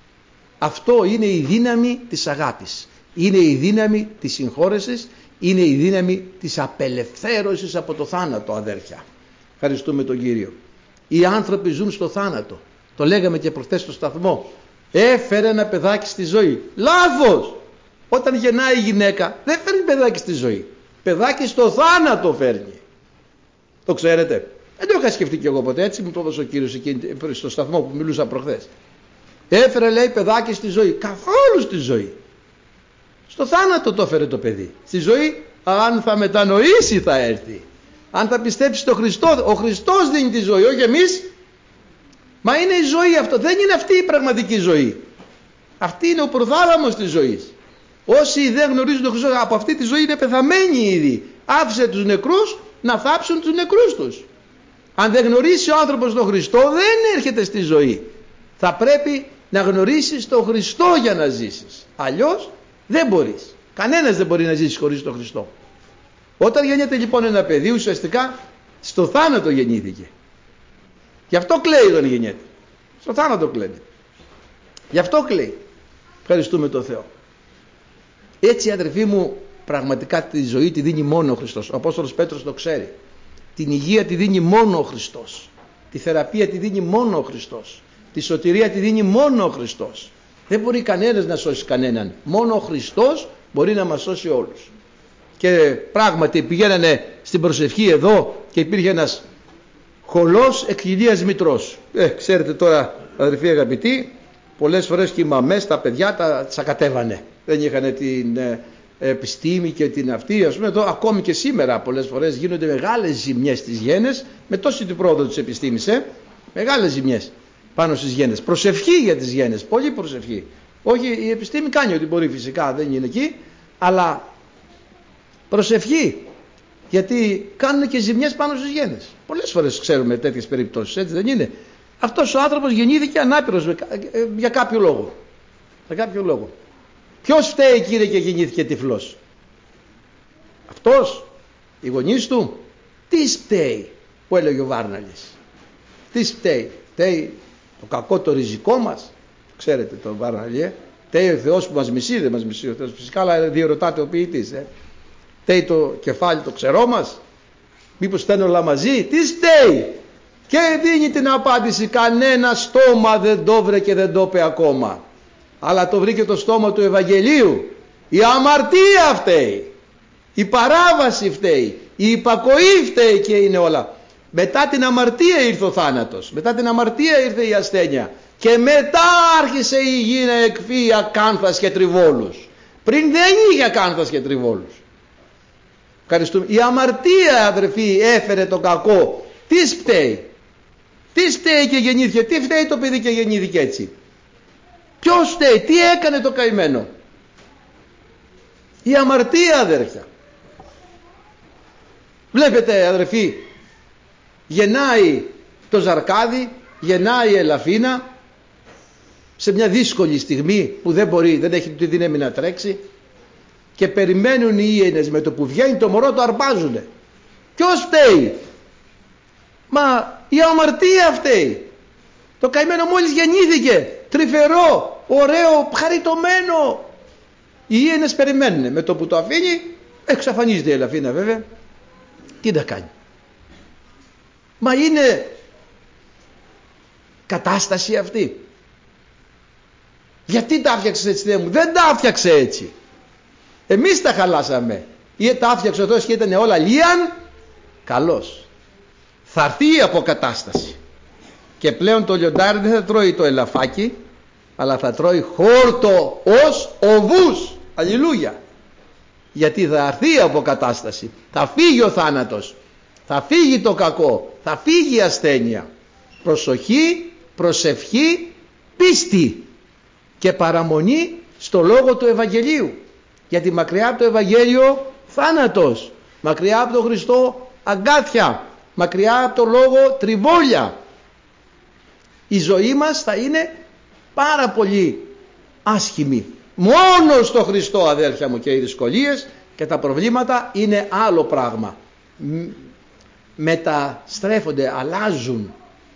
Αυτό είναι η δύναμη της αγάπης. Είναι η δύναμη της συγχώρεσης. Είναι η δύναμη της απελευθέρωσης από το θάνατο, αδέρφια. Ευχαριστούμε τον Κύριο. Οι άνθρωποι ζουν στο θάνατο. Το λέγαμε και προχθές στο σταθμό. Έφερε ένα παιδάκι στη ζωή. Λάθος! Όταν γεννάει η γυναίκα δεν φέρνει παιδάκι στη ζωή. Παιδάκι στο θάνατο φέρνει. Το ξέρετε? Δεν το είχα σκεφτεί κι εγώ ποτέ. Έτσι μου το έδωσε ο Κύριος εκεί στο σταθμό που μιλούσα προχθές. Έφερε, λέει, παιδάκι στη ζωή. Καθόλου στη ζωή. Στο θάνατο το έφερε το παιδί. Στη ζωή, αν θα μετανοήσει, θα έρθει. Αν θα πιστέψει στο Χριστό. Ο Χριστός δίνει τη ζωή, όχι εμείς. Μα είναι η ζωή αυτό. Δεν είναι αυτή η πραγματική ζωή. Αυτή είναι ο προδάλαμος της ζωής. Όσοι δεν γνωρίζουν τον Χριστό, από αυτή τη ζωή είναι πεθαμένοι ήδη. Άφησε τους νεκρούς να θάψουν τους νεκρούς τους. Αν δεν γνωρίσει ο άνθρωπος τον Χριστό, δεν έρχεται στη ζωή. Θα πρέπει να γνωρίσεις τον Χριστό για να ζήσεις. Αλλιώς δεν μπορείς. Κανένας δεν μπορεί να ζήσει χωρίς τον Χριστό. Όταν γεννιέται λοιπόν ένα παιδί, ουσιαστικά στο θάνατο γεννήθηκε. Γι' αυτό κλαίει όταν γεννιέται. Στο θάνατο κλαίει. Γι' αυτό κλαίει. Ευχαριστούμε τον Θεό. Έτσι, αδερφοί μου, πραγματικά τη ζωή τη δίνει μόνο ο Χριστός. Ο Απόστολος Πέτρος το ξέρει. Την υγεία τη δίνει μόνο ο Χριστός. Τη θεραπεία τη δίνει μόνο ο Χριστός. Τη σωτηρία τη δίνει μόνο ο Χριστός. Δεν μπορεί κανένας να σώσει κανέναν. Μόνο ο Χριστός μπορεί να μας σώσει όλους. Και πράγματι πηγαίνανε στην προσευχή εδώ και υπήρχε ένας χολός εκ χιλίας μητρός. Ε, ξέρετε τώρα, αδερφοί αγαπητοί, πολλές φορές και οι μαμές, τα παιδιά τα τσακατεύανε. Δεν είχαν την ε, επιστήμη και την αυτή. Ας πούμε εδώ, ακόμη και σήμερα πολλές φορές γίνονται μεγάλες ζημιές στις γένες με τόση την πρόοδο της επιστήμης. Ε, μεγάλες ζημιές πάνω στις γένες. Προσευχή για τις γένες, πολύ προσευχή. Όχι, η επιστήμη κάνει ό,τι μπορεί, φυσικά δεν είναι εκεί, αλλά προσευχή. Γιατί κάνουν και ζημιές πάνω στις γένες. Πολλές φορές ξέρουμε τέτοιες περιπτώσεις, έτσι δεν είναι? Αυτός ο άνθρωπος γεννήθηκε ανάπηρος για κάποιο λόγο. Για κάποιο λόγο. Ποιος φταίει, κύριε, και γεννήθηκε τυφλός? Αυτός? Οι γονείς του? Τι φταίει, που έλεγε ο Βάρναλης? Τι φταίει? Φταίει το κακό το ριζικό μας? Ξέρετε τον Βάρναλη, ε? Φταίει ο Θεός που μας μισεί? Δεν μας μισεί ο Θεός, φυσικά, αλλά διερωτάται ο ποιητής. Ε? Φταίει το κεφάλι το ξερό μας? Μήπως φταίνουν όλα μαζί? Τι φταίει? Και δίνει την απάντηση: κανένα στόμα δεν το βρε και δεν το είπε ακόμα. Αλλά το βρήκε το στόμα του Ευαγγελίου. Η αμαρτία φταίει. Η παράβαση φταίει. Η υπακοή φταίει και είναι όλα. Μετά την αμαρτία ήρθε ο θάνατος. Μετά την αμαρτία ήρθε η ασθένεια. Και μετά άρχισε η γη να εκφύει ακάνθας και τριβόλους. Πριν δεν είχε ακάνθας και τριβόλους. Ευχαριστούμε. Η αμαρτία, αδερφοί, έφερε το κακό. Τι φταίει? Τι φταίει και γεννήθηκε? Τι φταίει το παιδί και γεννήθηκε έτσι? Ποιος φταίει? Τι έκανε το καημένο? Η αμαρτία, αδέρφια. Βλέπετε, αδερφοί, γεννάει το Ζαρκάδι, γεννάει η Ελαφίνα σε μια δύσκολη στιγμή που δεν μπορεί, δεν έχει τη δύναμη να τρέξει, και περιμένουν οι ίενες, με το που βγαίνει το μωρό το αρπάζουνε. Ποιος φταίει? Μα η αμαρτία φταίει. Το καημένο μόλις γεννήθηκε, τρυφερό, ωραίο, χαριτωμένο. Οι ίενες περιμένουν. Με το που το αφήνει, εξαφανίζεται η Ελαφίνα βέβαια. Τι να κάνει? Μα είναι κατάσταση αυτή. Γιατί τα άφιαξες έτσι, Θεέ μου? Δεν τα άφιαξε έτσι. Εμείς τα χαλάσαμε. Ή τα άφιαξε ο Θεός και ήταν όλα λίαν? Καλώς. Θα έρθει η αποκατάσταση. Και πλέον το λιοντάρι δεν θα τρώει το ελαφάκι, αλλά θα τρώει χόρτο ως οβούς. Αλληλούια. Γιατί θα έρθει η αποκατάσταση. Θα φύγει ο θάνατος. Θα φύγει το κακό. Θα φύγει η ασθένεια. Προσοχή, προσευχή, πίστη και παραμονή στο λόγο του Ευαγγελίου. Γιατί μακριά από το Ευαγγέλιο θάνατος. Μακριά από τον Χριστό αγκάθια. Μακριά από το λόγο τριβόλια. Η ζωή μας θα είναι πάρα πολύ άσχημη. Μόνο στο Χριστό, αδέρφια μου, και οι δυσκολίες και τα προβλήματα είναι άλλο πράγμα. Μεταστρέφονται, αλλάζουν.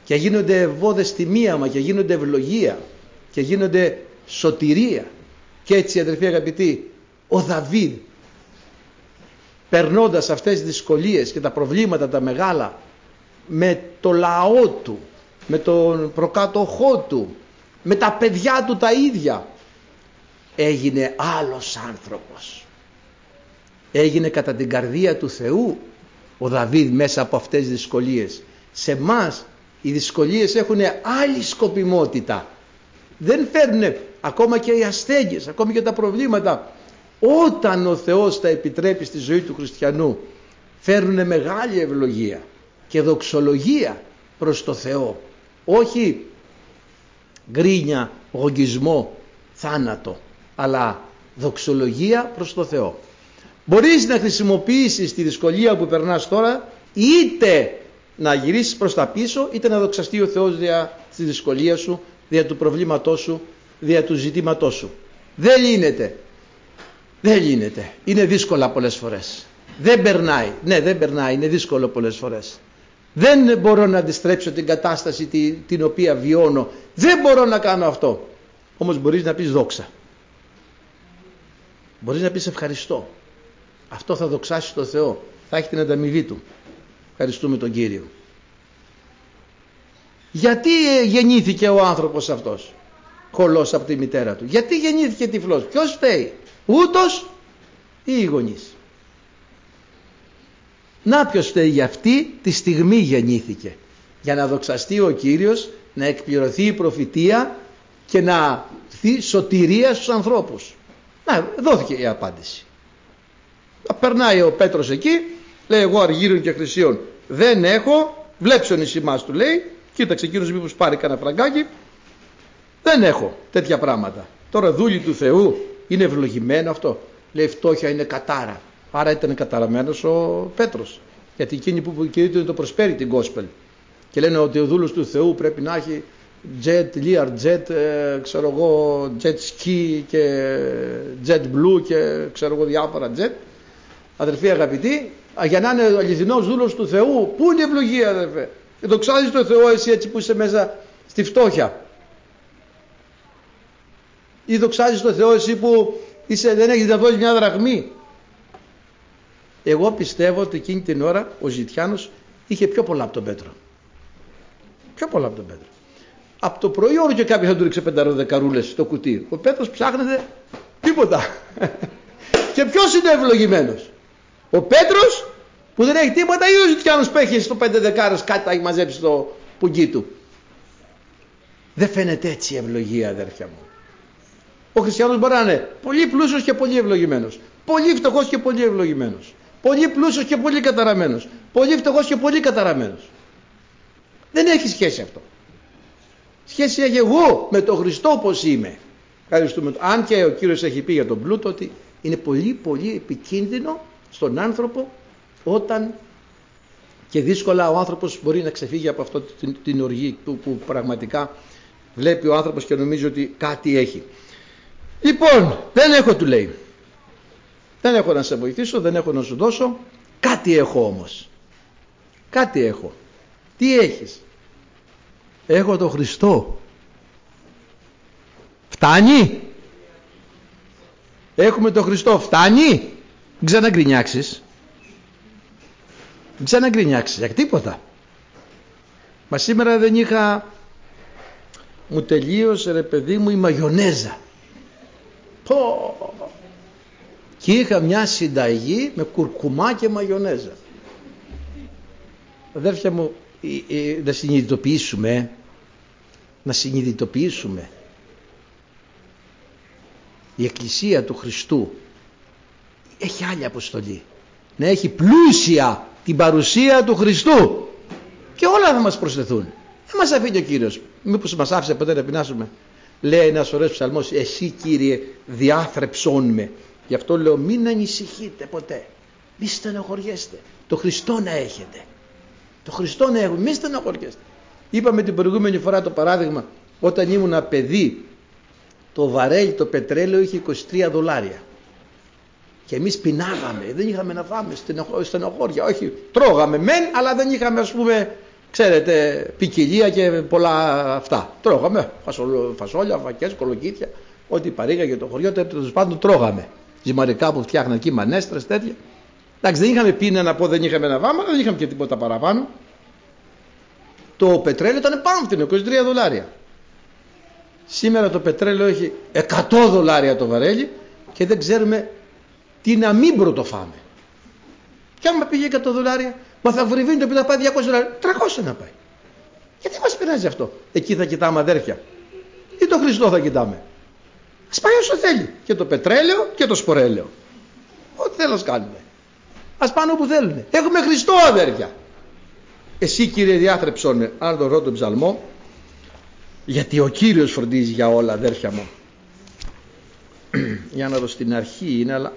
και γίνονται ευώδες τιμίαμα και γίνονται ευλογία και γίνονται σωτηρία. Και έτσι, αδερφοί αγαπητοί, ο Δαβίδ, περνώντας αυτές τις δυσκολίες και τα προβλήματα τα μεγάλα, με το λαό του, με τον προκάτοχό του, με τα παιδιά του τα ίδια, έγινε άλλος άνθρωπος. Έγινε κατά την καρδία του Θεού ο Δαβίδ μέσα από αυτές τις δυσκολίες. Σε μας οι δυσκολίες έχουν άλλη σκοπιμότητα. Δεν φέρνουν, ακόμα και οι ασθένειες, ακόμα και τα προβλήματα, όταν ο Θεός τα επιτρέπει στη ζωή του χριστιανού, φέρνουν μεγάλη ευλογία και δοξολογία προς το Θεό. Όχι γκρίνια, γογγισμό, θάνατο, αλλά δοξολογία προς το Θεό. Μπορείς να χρησιμοποιήσεις τη δυσκολία που περνάς τώρα, είτε να γυρίσεις προς τα πίσω, είτε να δοξαστεί ο Θεός δια τη δυσκολία σου, δια του προβλήματός σου, δια του ζητήματός σου. Δεν λύνεται. Δεν λύνεται. Είναι δύσκολα πολλές φορές. Δεν περνάει. Ναι, δεν περνάει. Είναι δύσκολο πολλές φορές. Δεν μπορώ να αντιστρέψω την κατάσταση την, την οποία βιώνω. Δεν μπορώ να κάνω αυτό. Όμως μπορείς να πεις δόξα. Μπορείς να πεις ευχαριστώ. Αυτό θα δοξάσει τον Θεό. Θα έχει την ανταμοιβή του. Ευχαριστούμε τον Κύριο. Γιατί γεννήθηκε ο άνθρωπος αυτός χολός από τη μητέρα του? Γιατί γεννήθηκε τυφλός? Ποιος φταίει? Ούτως ή οι γονείς? Να ποιος φταίει? Για αυτή τη στιγμή γεννήθηκε, για να δοξαστεί ο Κύριος, να εκπληρωθεί η προφητεία και να δει σωτηρία στους ανθρώπους. Να, δόθηκε η απάντηση. Περνάει ο Πέτρος εκεί, λέει εγώ αργύρων και χρυσίων δεν έχω, βλέψον εις ημάς, του λέει. Κοίταξε εκείνος μήπως πάρει κανένα φραγκάκι. Δεν έχω τέτοια πράγματα. Τώρα δούλοι του Θεού, είναι ευλογημένο αυτό? Λέει φτώχεια είναι κατάρα. Άρα ήταν καταραμένος ο Πέτρος, γιατί εκείνοι που κηρύττουν το prosperity gospel και λένε ότι ο δούλος του Θεού πρέπει να έχει jet, Learjet, ε, ξέρω εγώ, jet ski και jet blue και ξέρω εγώ διάφορα jet. Αδερφοί αγαπητοί, για να είναι ο αληθινός δούλος του Θεού, πού είναι η ευλογία, αδερφέ? Και δοξάζεις τον Θεό εσύ έτσι που είσαι μέσα στη φτώχεια? Ή δοξάζεις τον Θεό εσύ που είσαι, δεν έχεις να δώσεις μια δραχμή? Εγώ πιστεύω ότι εκείνη την ώρα ο Ζητιάνος είχε πιο πολλά από τον Πέτρο. Πιο πολλά από τον Πέτρο. Από το πρωί όλο και κάποιος θα του ρίξε πενταροδεκαρούλες στο κουτί. Ο Πέτρος ψάχνεται τίποτα. Και ποιος είναι ευλογημένος? Ο Πέτρος που δεν έχει τίποτα, ή ο Ζητιάνος που έχει στο πέντε δεκάρες κάτι θα έχει μαζέψει στο πουγγί του? Δεν φαίνεται έτσι η ευλογία, αδέρφια μου. Ο χριστιανός μπορεί να είναι πολύ πλούσιος και πολύ ευλογημένος, πολύ φτωχός και πολύ ευλογημένος, πολύ πλούσιος και πολύ καταραμένος, πολύ φτωχός και πολύ καταραμένος. Δεν έχει σχέση αυτό. Σχέση έχει εγώ με τον Χριστό πως είμαι. Ευχαριστούμε. Αν και ο Κύριος έχει πει για τον πλούτο ότι είναι πολύ πολύ επικίνδυνο στον άνθρωπο όταν και δύσκολα ο άνθρωπος μπορεί να ξεφύγει από αυτό την, την οργή του που πραγματικά βλέπει ο άνθρωπος και νομίζει ότι κάτι έχει. Λοιπόν, δεν έχω, του λέει. Δεν έχω να σε βοηθήσω, δεν έχω να σου δώσω. Κάτι έχω όμως. Κάτι έχω. Τι έχεις? Έχω τον Χριστό. Φτάνει? Έχουμε τον Χριστό. Φτάνει? Μην ξαναγκρινιάξεις. Μην ξαναγκρινιάξεις για τίποτα. Μα σήμερα δεν είχα... Μου τελείωσε ρε παιδί μου η μαγιονέζα. Πω. Και είχα μια συνταγή με κουρκουμά και μαγιονέζα. Αδέρφια μου, να συνειδητοποιήσουμε, να συνειδητοποιήσουμε. Η Εκκλησία του Χριστού έχει άλλη αποστολή. Να έχει πλούσια την παρουσία του Χριστού και όλα θα μας προσθεθούν. Δεν μας αφήνει ο Κύριος. Μήπως μας άφησε ποτέ να πεινάσουμε? Λέει ένας ωραίος ψαλμός, εσύ Κύριε διάθρεψόν με. Γι' αυτό λέω μην ανησυχείτε ποτέ, μη στενοχωριέστε, το Χριστό να έχετε, το Χριστό να έχουμε, μη στενοχωριέστε. Είπαμε την προηγούμενη φορά το παράδειγμα, όταν ήμουν παιδί το βαρέλι το πετρέλαιο είχε είκοσι τρία δολάρια και εμείς πεινάγαμε, δεν είχαμε να φάμε, στενοχώρια, όχι, τρώγαμε μεν αλλά δεν είχαμε ας πούμε ξέρετε, ποικιλία και πολλά αυτά. Τρώγαμε φασόλια, φακές, κολοκύθια, ό,τι παρήγαγε το χωριό, τέλος πάντων τρώγαμε. Ζυμαρικά που φτιάχναν εκεί, μανέστρες, τέτοια. Εντάξει, δεν είχαμε πίνα να πω, δεν είχαμε ένα βάμα, δεν είχαμε και τίποτα παραπάνω. Το πετρέλαιο ήταν πάνω από είκοσι τρία δολάρια. Σήμερα το πετρέλαιο έχει εκατό δολάρια το βαρέλι και δεν ξέρουμε τι να μην πρωτοφάμε. Και άμα πήγε εκατό δολάρια, μα θα βρυβίνει το πει να πάει διακόσια δολάρια, τριακόσια να πάει. Γιατί μας πειράζει αυτό? Εκεί θα κοιτάμε αδέρφια. Ή τον Χριστό θα κοιτάμε? Ας πάει όσο θέλει. Και το πετρέλαιο και το σπορέλαιο. Ό,τι θέλω να κάνουμε. Ας πάνε όπου θέλουν. Έχουμε Χριστό αδέρφια. Εσύ Κύριε διάθρεψόν με, αν το ρωτώ τον ψαλμό, γιατί ο Κύριος φροντίζει για όλα αδέρφια μου. Για να δω, στην αρχή είναι, αλλά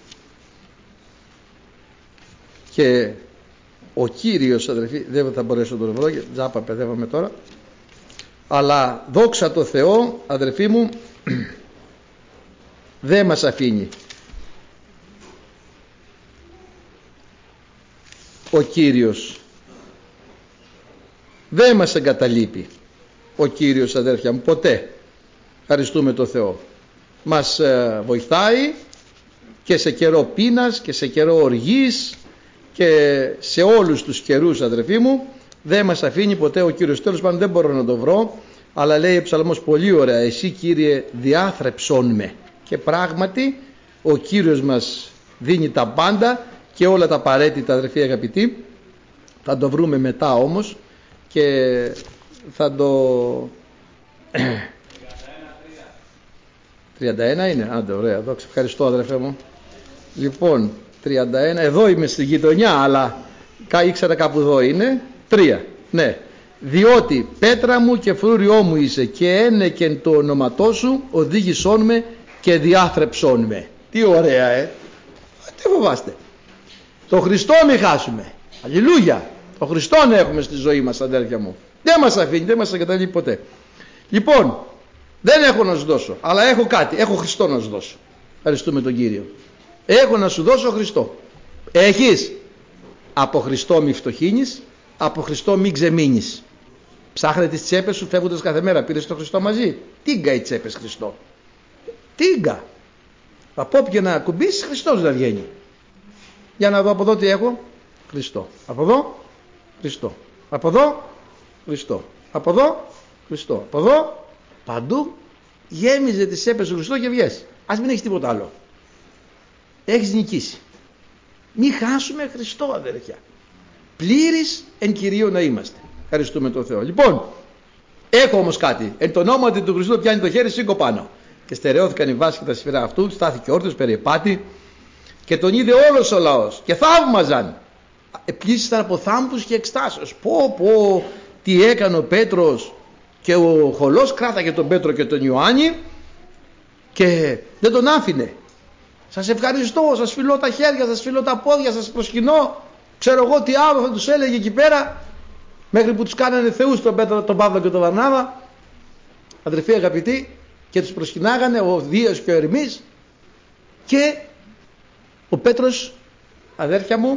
και ο Κύριος αδερφοί, δεν θα μπορέσω να το βρω, τζάπα παιδεύαμε τώρα, αλλά δόξα τω Θεώ αδερφοί μου, δεν μας αφήνει ο Κύριος, δεν μας εγκαταλείπει ο Κύριος αδέρφια μου ποτέ. Ευχαριστούμε το Θεό. Μας ε, βοηθάει και σε καιρό πείνας και σε καιρό οργής και σε όλους τους καιρούς αδερφοί μου, δεν μας αφήνει ποτέ ο Κύριος. Τέλος πάντων δεν μπορώ να το βρω, αλλά λέει ο ψαλμός πολύ ωραία, εσύ Κύριε διάθρεψόν με. Και πράγματι ο Κύριος μας δίνει τα πάντα και όλα τα απαραίτητα αδερφοί αγαπητοί. Θα το βρούμε μετά όμως και θα το τριάντα ένα είναι, άντε ωραία, δόξα, ευχαριστώ αδερφέ μου. Λοιπόν, τριάντα ένα, εδώ είμαι στη γειτονιά, αλλά ήξερα κάπου εδώ είναι, τρία, ναι. Διότι πέτρα μου και φρούριό μου είσαι και ένεκεν το όνοματό σου οδήγησόν με και διάθρεψόν με. Τι ωραία, ε! Τι φοβάστε? Το Χριστό μη χάσουμε. Αλληλούια! Το Χριστόν έχουμε στη ζωή μας αδέρφια μου. Δεν μας αφήνει, δεν μας εγκαταλείπει ποτέ. Λοιπόν, δεν έχω να σου δώσω, αλλά έχω κάτι, έχω Χριστό να σου δώσω. Ευχαριστούμε τον Κύριο. Έχω να σου δώσω Χριστό. Έχεις? Από Χριστό μη φτωχύνεις, από Χριστό μη ξεμείνεις. Ψάχνε τις τσέπες σου φεύγοντας κάθε μέρα. Πήρες το Χριστό μαζί? Τίγκα οι τσέπες Χριστό. Τίγκα. Από όποια να κουμπίσεις Χριστός να βγαίνει. Για να δω από εδώ τι έχω. Χριστό. Από εδώ Χριστό. Από εδώ Χριστό. Από εδώ Χριστό. Από εδώ παντού γέμιζε τις τσέπες του Χριστό και βγες. Ας μην έχεις τίποτα άλλο. Έχεις νικήσει. Μη χάσουμε Χριστό αδέρφια. Πλήρης εν Κυρίω να είμαστε. Ευχαριστούμε τον Θεό. Λοιπόν, έχω όμως κάτι. Εν το ονόματι του Χριστού πιάνει το χέρι, σήκω πάνω. Και στερεώθηκαν οι βάσεις και τα σφυρά αυτού, στάθηκε όρθιος, περιεπάτη και τον είδε όλος ο λαός και θαύμαζαν. Επλήσισαν από θάμπους και εκστάσεως. Πω πω τι έκανε ο Πέτρος, και ο Χολός κράταγε τον Πέτρο και τον Ιωάννη και δεν τον άφηνε. Σας ευχαριστώ, σας φιλώ τα χέρια, σας φιλώ τα πόδια, σας προσκυνώ. Ξέρω εγώ τι άλλο θα τους έλεγε εκεί πέρα, μέχρι που τους κάνανε θεούς τον Πέτρο, τον Παύλο και τον Βαρνάβα, αδερφοί αγαπητοί, και τους προσκυνάγανε ο Δίας και ο Ερμής. Και ο Πέτρος, αδέρφια μου,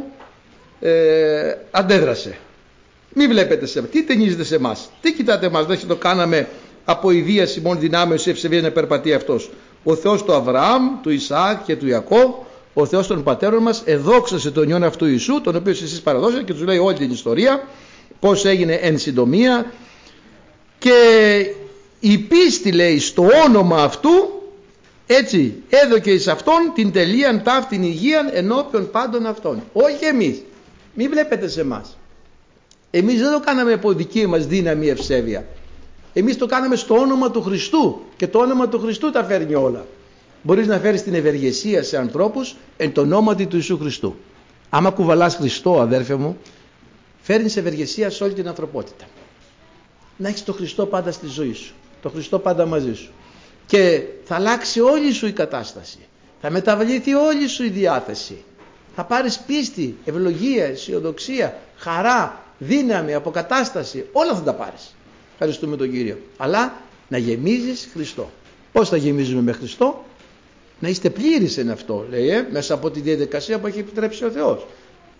ε, αντέδρασε. Μη βλέπετε σε, τι ταινίζετε σε εμάς, τι κοιτάτε εμάς, δεν το κάναμε από ιδία ημών δυνάμεως ή ευσεβίας να περπατεί αυτός. Ο Θεός του Αβραάμ, του Ισαάκ και του Ιακώβ, ο Θεός των πατέρων μας, εδόξασε τον Υιόν αυτού Ιησού, τον οποίο εσείς παραδώσατε, και τους λέει όλη την ιστορία, πώς έγινε εν συντομία. Και η πίστη, λέει, στο όνομα αυτού, έτσι, έδωκε εις αυτόν την τελείαν ταύτην υγείαν ενώπιον πάντων αυτών. Όχι εμείς, μην βλέπετε σε εμάς. Εμείς δεν το κάναμε από δική μας δύναμη ευσέβεια. Εμείς το κάναμε στο όνομα του Χριστού, και το όνομα του Χριστού τα φέρνει όλα. Μπορείς να φέρεις την ευεργεσία σε ανθρώπους εν το ονόματι του Ιησού Χριστού. Άμα κουβαλάς Χριστό, αδέρφε μου, φέρνεις ευεργεσία σε όλη την ανθρωπότητα. Να έχεις το Χριστό πάντα στη ζωή σου, το Χριστό πάντα μαζί σου, και θα αλλάξει όλη σου η κατάσταση, θα μεταβληθεί όλη σου η διάθεση, θα πάρεις πίστη, ευλογία, αισιοδοξία, χαρά, δύναμη, αποκατάσταση, όλα θα τα πάρεις. Ευχαριστούμε τον Κύριο. Αλλά να γεμίζεις Χριστό. Πώς θα γεμίζουμε με Χριστό? Να είστε πλήρεις εν αυτό, λέει, ε, μέσα από τη διαδικασία που έχει επιτρέψει ο Θεός. Και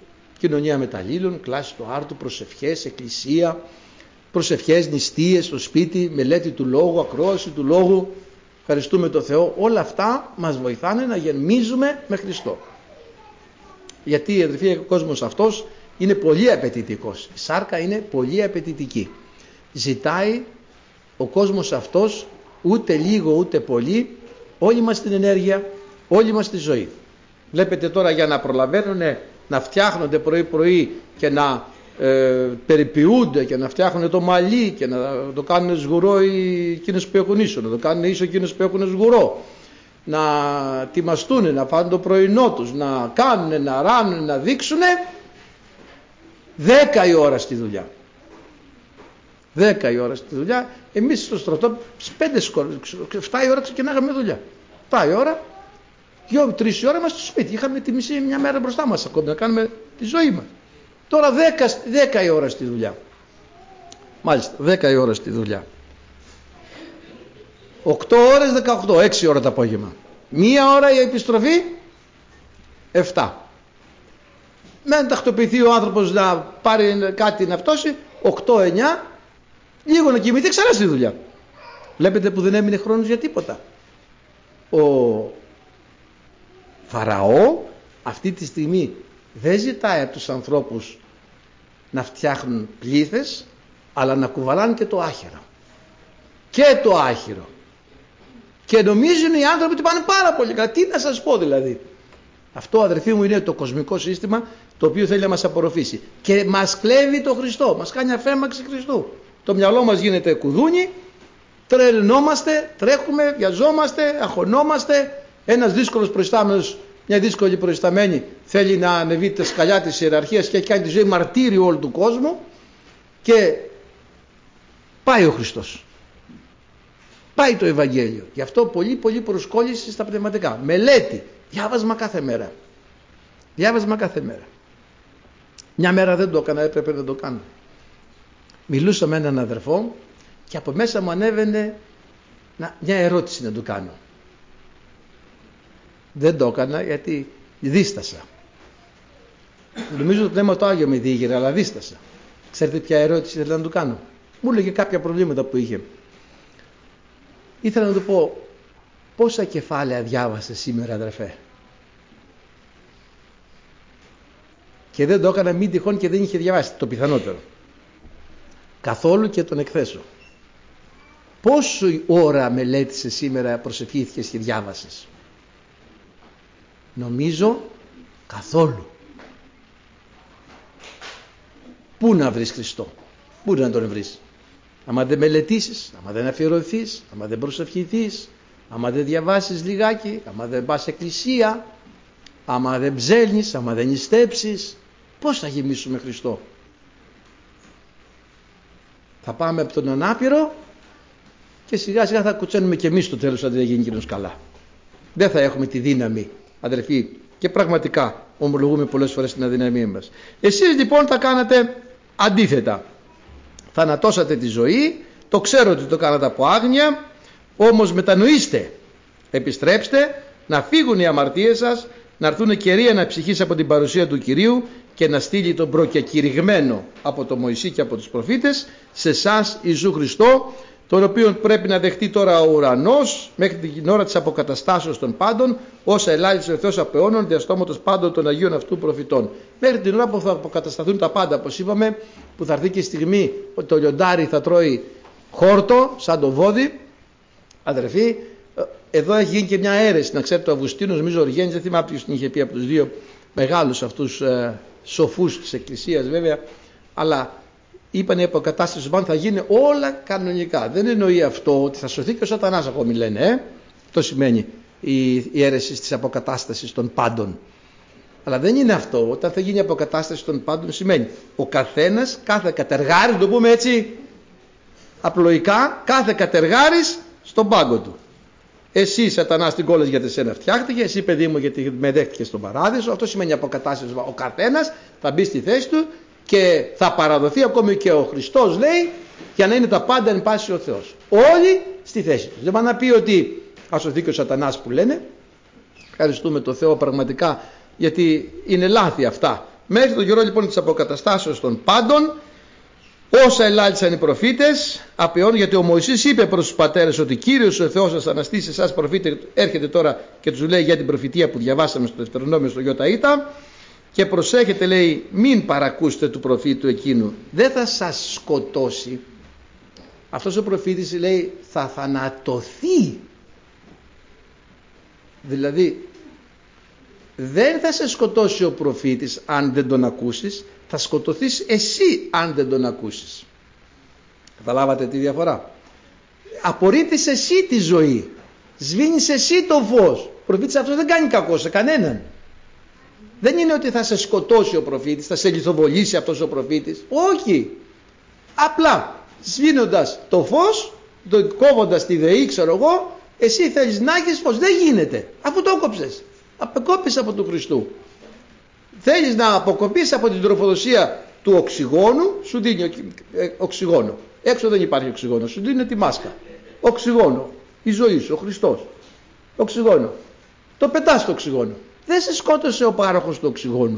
κοινωνία μεταλλήλων, κλάση του άρτου, προσευχές, εκκλησία, προσευχές, νηστείες στο σπίτι, μελέτη του λόγου, ακρόαση του λόγου. Ευχαριστούμε τον Θεό. Όλα αυτά μας βοηθάνε να γεμίζουμε με Χριστό. Γιατί, αδελφοί, ο κόσμος αυτός είναι πολύ απαιτητικός. Η σάρκα είναι πολύ απαιτητική. Ζητάει ο κόσμος αυτός ούτε λίγο ούτε πολύ όλη μας την ενέργεια, όλη μας τη ζωή. Βλέπετε τώρα, για να προλαβαίνουν να φτιάχνονται πρωί πρωί και να ε, περιποιούνται και να φτιάχνουν το μαλλί και να το κάνουν σγουρό εκείνες που έχουν ίσο, να το κάνουν ίσο εκείνες που έχουν σγουρό, να τιμαστούν, να φάνε το πρωινό τους, να κάνουν, να ράνουν, να δείξουν, δέκα η ώρα στη δουλειά. Δέκα η ώρα στη δουλειά. Εμείς στο στρατό πέντε σκόρες, εφτά η ώρα ξεκινάγαμε δουλειά. εφτά η ώρα, δύο τρεις η ώρα είμαστε στο σπίτι. Είχαμε τη μισή μια μέρα μπροστά μας ακόμη να κάνουμε τη ζωή μας. Τώρα δέκα η ώρα στη δουλειά. Μάλιστα, δέκα η ώρα στη δουλειά. οκτώ ώρες δεκαοκτώ, έξι ώρα το απόγευμα. Μία ώρα η επιστροφή, εφτά. Μένει τακτοποιηθεί ο άνθρωπος να πάρει κάτι να φτώσει, οκτώ εννιά, λίγο να κοιμηθεί, ξανά στη δουλειά. Βλέπετε που δεν έμεινε χρόνος για τίποτα. Ο Φαραώ αυτή τη στιγμή δεν ζητάει από τους ανθρώπους να φτιάχνουν πλήθες, αλλά να κουβαλάνε και το άχυρο. Και το άχυρο. Και νομίζουν οι άνθρωποι ότι πάνε πάρα πολύ καλά. Τι να σας πω δηλαδή. Αυτό, αδερφοί μου, είναι το κοσμικό σύστημα το οποίο θέλει να μας απορροφήσει. Και μας κλέβει το Χριστό. Μας κάνει αφέμαξη Χριστού. Το μυαλό μας γίνεται κουδούνι, τρελνόμαστε, τρέχουμε, βιαζόμαστε, αγχωνόμαστε. Ένας δύσκολος προϊστάμενος, μια δύσκολη προϊσταμένη θέλει να ανεβεί τα σκαλιά της ιεραρχίας και έχει κάνει τη ζωή μαρτύριο όλου του κόσμου, και πάει ο Χριστός. Πάει το Ευαγγέλιο. Γι' αυτό πολύ πολύ προσκόλληση στα πνευματικά. Μελέτη, διάβασμα κάθε μέρα. Διάβασμα κάθε μέρα. Μια μέρα δεν το έκανα, έπρεπε να το κάνω. Μιλούσα με έναν αδερφό και από μέσα μου ανέβαινε μια ερώτηση να του κάνω. Δεν το έκανα γιατί δίστασα. Νομίζω το Πνεύμα το Άγιο με διήγηρε, αλλά δίστασα. Ξέρετε ποια ερώτηση ήθελα να του κάνω? Μου έλεγε κάποια προβλήματα που είχε. Ήθελα να του πω, πόσα κεφάλαια διάβασε σήμερα, αδερφέ? Και δεν το έκανα μην τυχόν και δεν είχε διαβάσει, το πιθανότερο. Καθόλου, και τον εκθέσω. Πόσο ώρα μελέτησε σήμερα, προσευχήθηκες και διάβασες? Νομίζω καθόλου. Πού να βρεις Χριστό? Πού να τον βρεις? Άμα δεν μελετήσεις, άμα δεν αφιερωθείς, άμα δεν προσευχηθείς, άμα δεν διαβάσεις λιγάκι, άμα δεν πας εκκλησία, άμα δεν ψέλνεις, άμα δεν νηστέψεις, πώς θα γεμίσουμε Χριστό? Θα πάμε από τον ανάπηρο και σιγά σιγά θα κουτσένουμε και εμείς στο τέλος, αν δεν γίνει εκείνος καλά. Δεν θα έχουμε τη δύναμη, αδερφοί, και πραγματικά ομολογούμε πολλές φορές την αδυναμία μας. Εσείς λοιπόν τα κάνατε αντίθετα. Θανατώσατε τη ζωή, το ξέρω ότι το κάνατε από άγνοια, όμως μετανοήστε, επιστρέψτε, να φύγουν οι αμαρτίες σας, να έρθουν καιροί αναψυχής από την παρουσία του Κυρίου και να στείλει τον προκεκηρυγμένο από τον Μωυσή και από τους προφήτες σε εσάς Ιησού Χριστό, τον οποίο πρέπει να δεχτεί τώρα ο ουρανός μέχρι την ώρα της αποκαταστάσεως των πάντων, όσα ελάλησε ο Θεός από αιώνων διαστόματος πάντων των Αγίων αυτού προφητών. Μέχρι την ώρα που θα αποκατασταθούν τα πάντα, όπως είπαμε, που θα έρθει και η στιγμή ότι το λιοντάρι θα τρώει χόρτο σαν το βόδι. Αδερφοί, εδώ έχει γίνει και μια αίρεση, να ξέρετε, ο Αυγουστίνος, νομίζω Οργένης, δεν θυμάμαι ποιος την είχε πει από τους δύο μεγάλους αυτούς ε, σοφούς της Εκκλησίας βέβαια, αλλά είπαν η αποκατάσταση του πάντων θα γίνει όλα κανονικά. Δεν εννοεί αυτό ότι θα σωθεί και ο Σατανάς, ακόμη λένε. Ε? Το σημαίνει η, η αίρεση της αποκατάστασης των πάντων. Αλλά δεν είναι αυτό. Όταν θα γίνει η αποκατάσταση των πάντων σημαίνει ο καθένας, κάθε κατεργάρης, να το πούμε έτσι απλοϊκά, κάθε κατεργάρης στον πάγκο του. Εσύ, Σατανάς, την κόλλες γιατί εσένα φτιάχτηκε, εσύ, παιδί μου, γιατί με δέχτηκε στον παράδεισο. Αυτό σημαίνει αποκατάσταση. Ο καθένας θα μπει στη θέση του και θα παραδοθεί, ακόμη και ο Χριστός λέει, για να είναι τα πάντα εν πάση ο Θεός. Όλοι στη θέση τους. Δεν πάει να πει ότι θα σωθεί και ο Σατανάς που λένε. Ευχαριστούμε τον Θεό πραγματικά, γιατί είναι λάθη αυτά. Μέχρι τον καιρό λοιπόν της αποκαταστάσεως των πάντων, όσα ελάλησαν οι προφήτες, απειών, γιατί ο Μωυσής είπε προς τους πατέρες ότι Κύριος ο Θεός σας αναστήσει εσάς προφήτε, έρχεται τώρα και τους λέει για την προφητεία που διαβάσαμε στο Δευτερονόμιο στο Ιωταΐτα, και προσέχετε, λέει, μην παρακούσετε του προφήτου εκείνου, δεν θα σας σκοτώσει. Αυτός ο προφήτης, λέει, θα θανατωθεί. Δηλαδή δεν θα σε σκοτώσει ο προφήτης αν δεν τον ακούσεις, θα σκοτωθείς εσύ αν δεν τον ακούσεις. Καταλάβατε τη διαφορά? Απορρίπτεις εσύ τη ζωή, σβήνεις εσύ το φως. Ο προφήτης αυτός δεν κάνει κακό σε κανέναν. Δεν είναι ότι θα σε σκοτώσει ο προφήτης, θα σε λιθοβολήσει αυτός ο προφήτης. Όχι. Απλά σβήνοντας το φως, το κόβοντας τη ΔΕΗ, ξέρω εγώ, εσύ θέλεις να έχεις φως. Δεν γίνεται, αφού το κόψες. Απεκόπεις από του Χριστού. Θέλεις να αποκοπείς από την τροφοδοσία του οξυγόνου, σου δίνει οξυγόνο. Έξω δεν υπάρχει οξυγόνο, σου δίνει τη μάσκα. Οξυγόνο, η ζωή σου, ο Χριστός. Οξυγόνο. Το πετάς το οξυγόνο. Δεν σε σκότωσε ο πάροχος του οξυγόνου.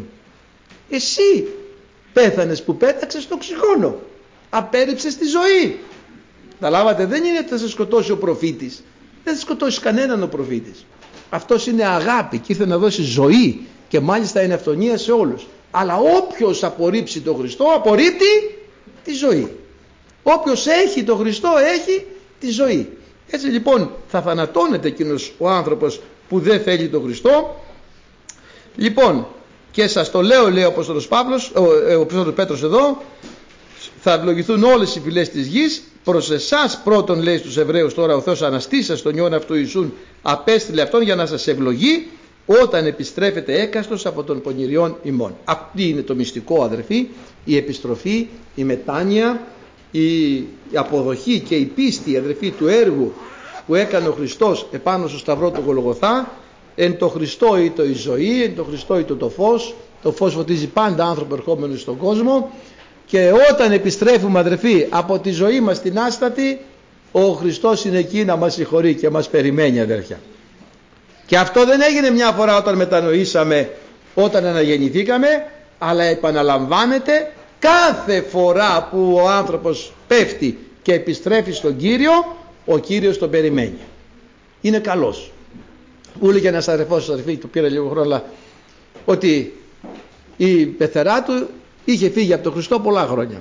Εσύ πέθανες που πέταξες το οξυγόνο. Απέρριψες τη ζωή. Καταλάβατε, δεν είναι ότι θα σε σκοτώσει ο προφήτης. Δεν θα σκοτώσει κανέναν ο προφήτης. Αυτός είναι αγάπη και ήρθε να δώσει ζωή και μάλιστα είναι αυτονία σε όλους. Αλλά όποιος απορρίψει τον Χριστό απορρίπτει τη ζωή. Όποιος έχει τον Χριστό έχει τη ζωή. Έτσι λοιπόν θα θανατώνεται εκείνος ο άνθρωπος που δεν θέλει τον Χριστό. Λοιπόν, και σας το λέω, λέει ο Απόστολος Παύλος, ο, ο Απόστολος Πέτρος εδώ, θα ευλογηθούν όλες οι φυλές της γης. Προς εσάς πρώτον, λέει στους Εβραίους, τώρα ο Θεός αναστήσας τον Υιόν αυτού Ιησούν, απέστειλε αυτόν για να σας ευλογεί όταν επιστρέφετε έκαστος από των πονηριών ημών. Αυτή είναι το μυστικό, αδερφοί, η επιστροφή, η μετάνοια, η αποδοχή και η πίστη, αδερφοί, του έργου που έκανε ο Χριστός επάνω στο σταυρό του Γολγοθά. Εν το Χριστό ήτο η ζωή, εν το Χριστό ήτο το φως. Το φως φωτίζει πάντα άνθρωπο ερχόμενο στον κόσμο. Και όταν επιστρέφουμε, αδερφοί, από τη ζωή μας την άστατη, ο Χριστός είναι εκεί να μας συγχωρεί και μας περιμένει, αδέρφια. Και αυτό δεν έγινε μια φορά όταν μετανοήσαμε, όταν αναγεννηθήκαμε, αλλά επαναλαμβάνεται κάθε φορά που ο άνθρωπος πέφτει και επιστρέφει στον Κύριο, ο Κύριος τον περιμένει. Είναι καλός. Μου έλεγε ένας αδερφός, αδερφή, του πήρα λίγο χρόνο, αλλά ότι η πεθερά του είχε φύγει από τον Χριστό πολλά χρόνια.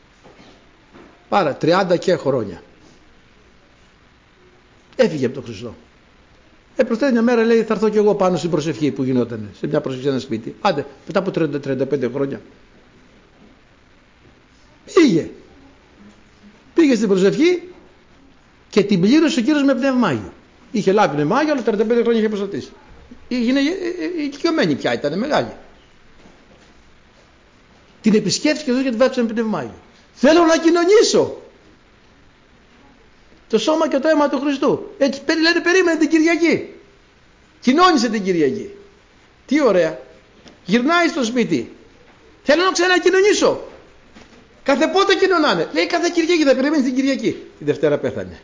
Πάρα τριάντα και χρόνια. Έφυγε από τον Χριστό. Ε, προχθές μια μέρα λέει θα έρθω κι εγώ πάνω στην προσευχή που γινόταν. Σε μια προσευχή σε ένα σπίτι. Άντε, μετά από τριάντα με τριάντα πέντε χρόνια. Πήγε. Πήγε στην προσευχή και την πλήρωσε ο Κύριος με πνεύμα Άγιο. Είχε λάβει πνεύμα Άγιο, αλλά τριάντα πέντε χρόνια είχε προστατήσει. Είναι ηλικιωμένη πια, ήταν μεγάλη. Την επισκέφθηκε εδώ και την βάψε με πνεύμα Άγιο. Θέλω να κοινωνήσω το σώμα και το αίμα του Χριστού. Έτσι λένε, περίμενε την Κυριακή. Κοινώνησε την Κυριακή. Τι ωραία. Γυρνάει στο σπίτι. Θέλω να ξανακοινωνήσω. Κάθε πότε κοινωνάνε. Λέει κάθε Κυριακή, θα περιμένει την Κυριακή. Την Δευτέρα πέθανε.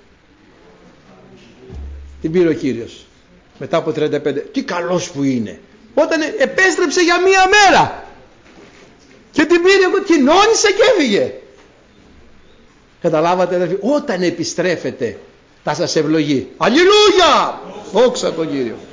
Την πήρε ο Κύριος. Μετά από τριάντα πέντε. Τι καλός που είναι. Όταν επέστρεψε για μία μέρα. Και την πήρε, εγώ κοινώνησε και έφυγε. Καταλάβατε, αδερφοί, όταν επιστρέφετε θα σας ευλογεί. Αλληλούια! Δόξα τον Κύριο.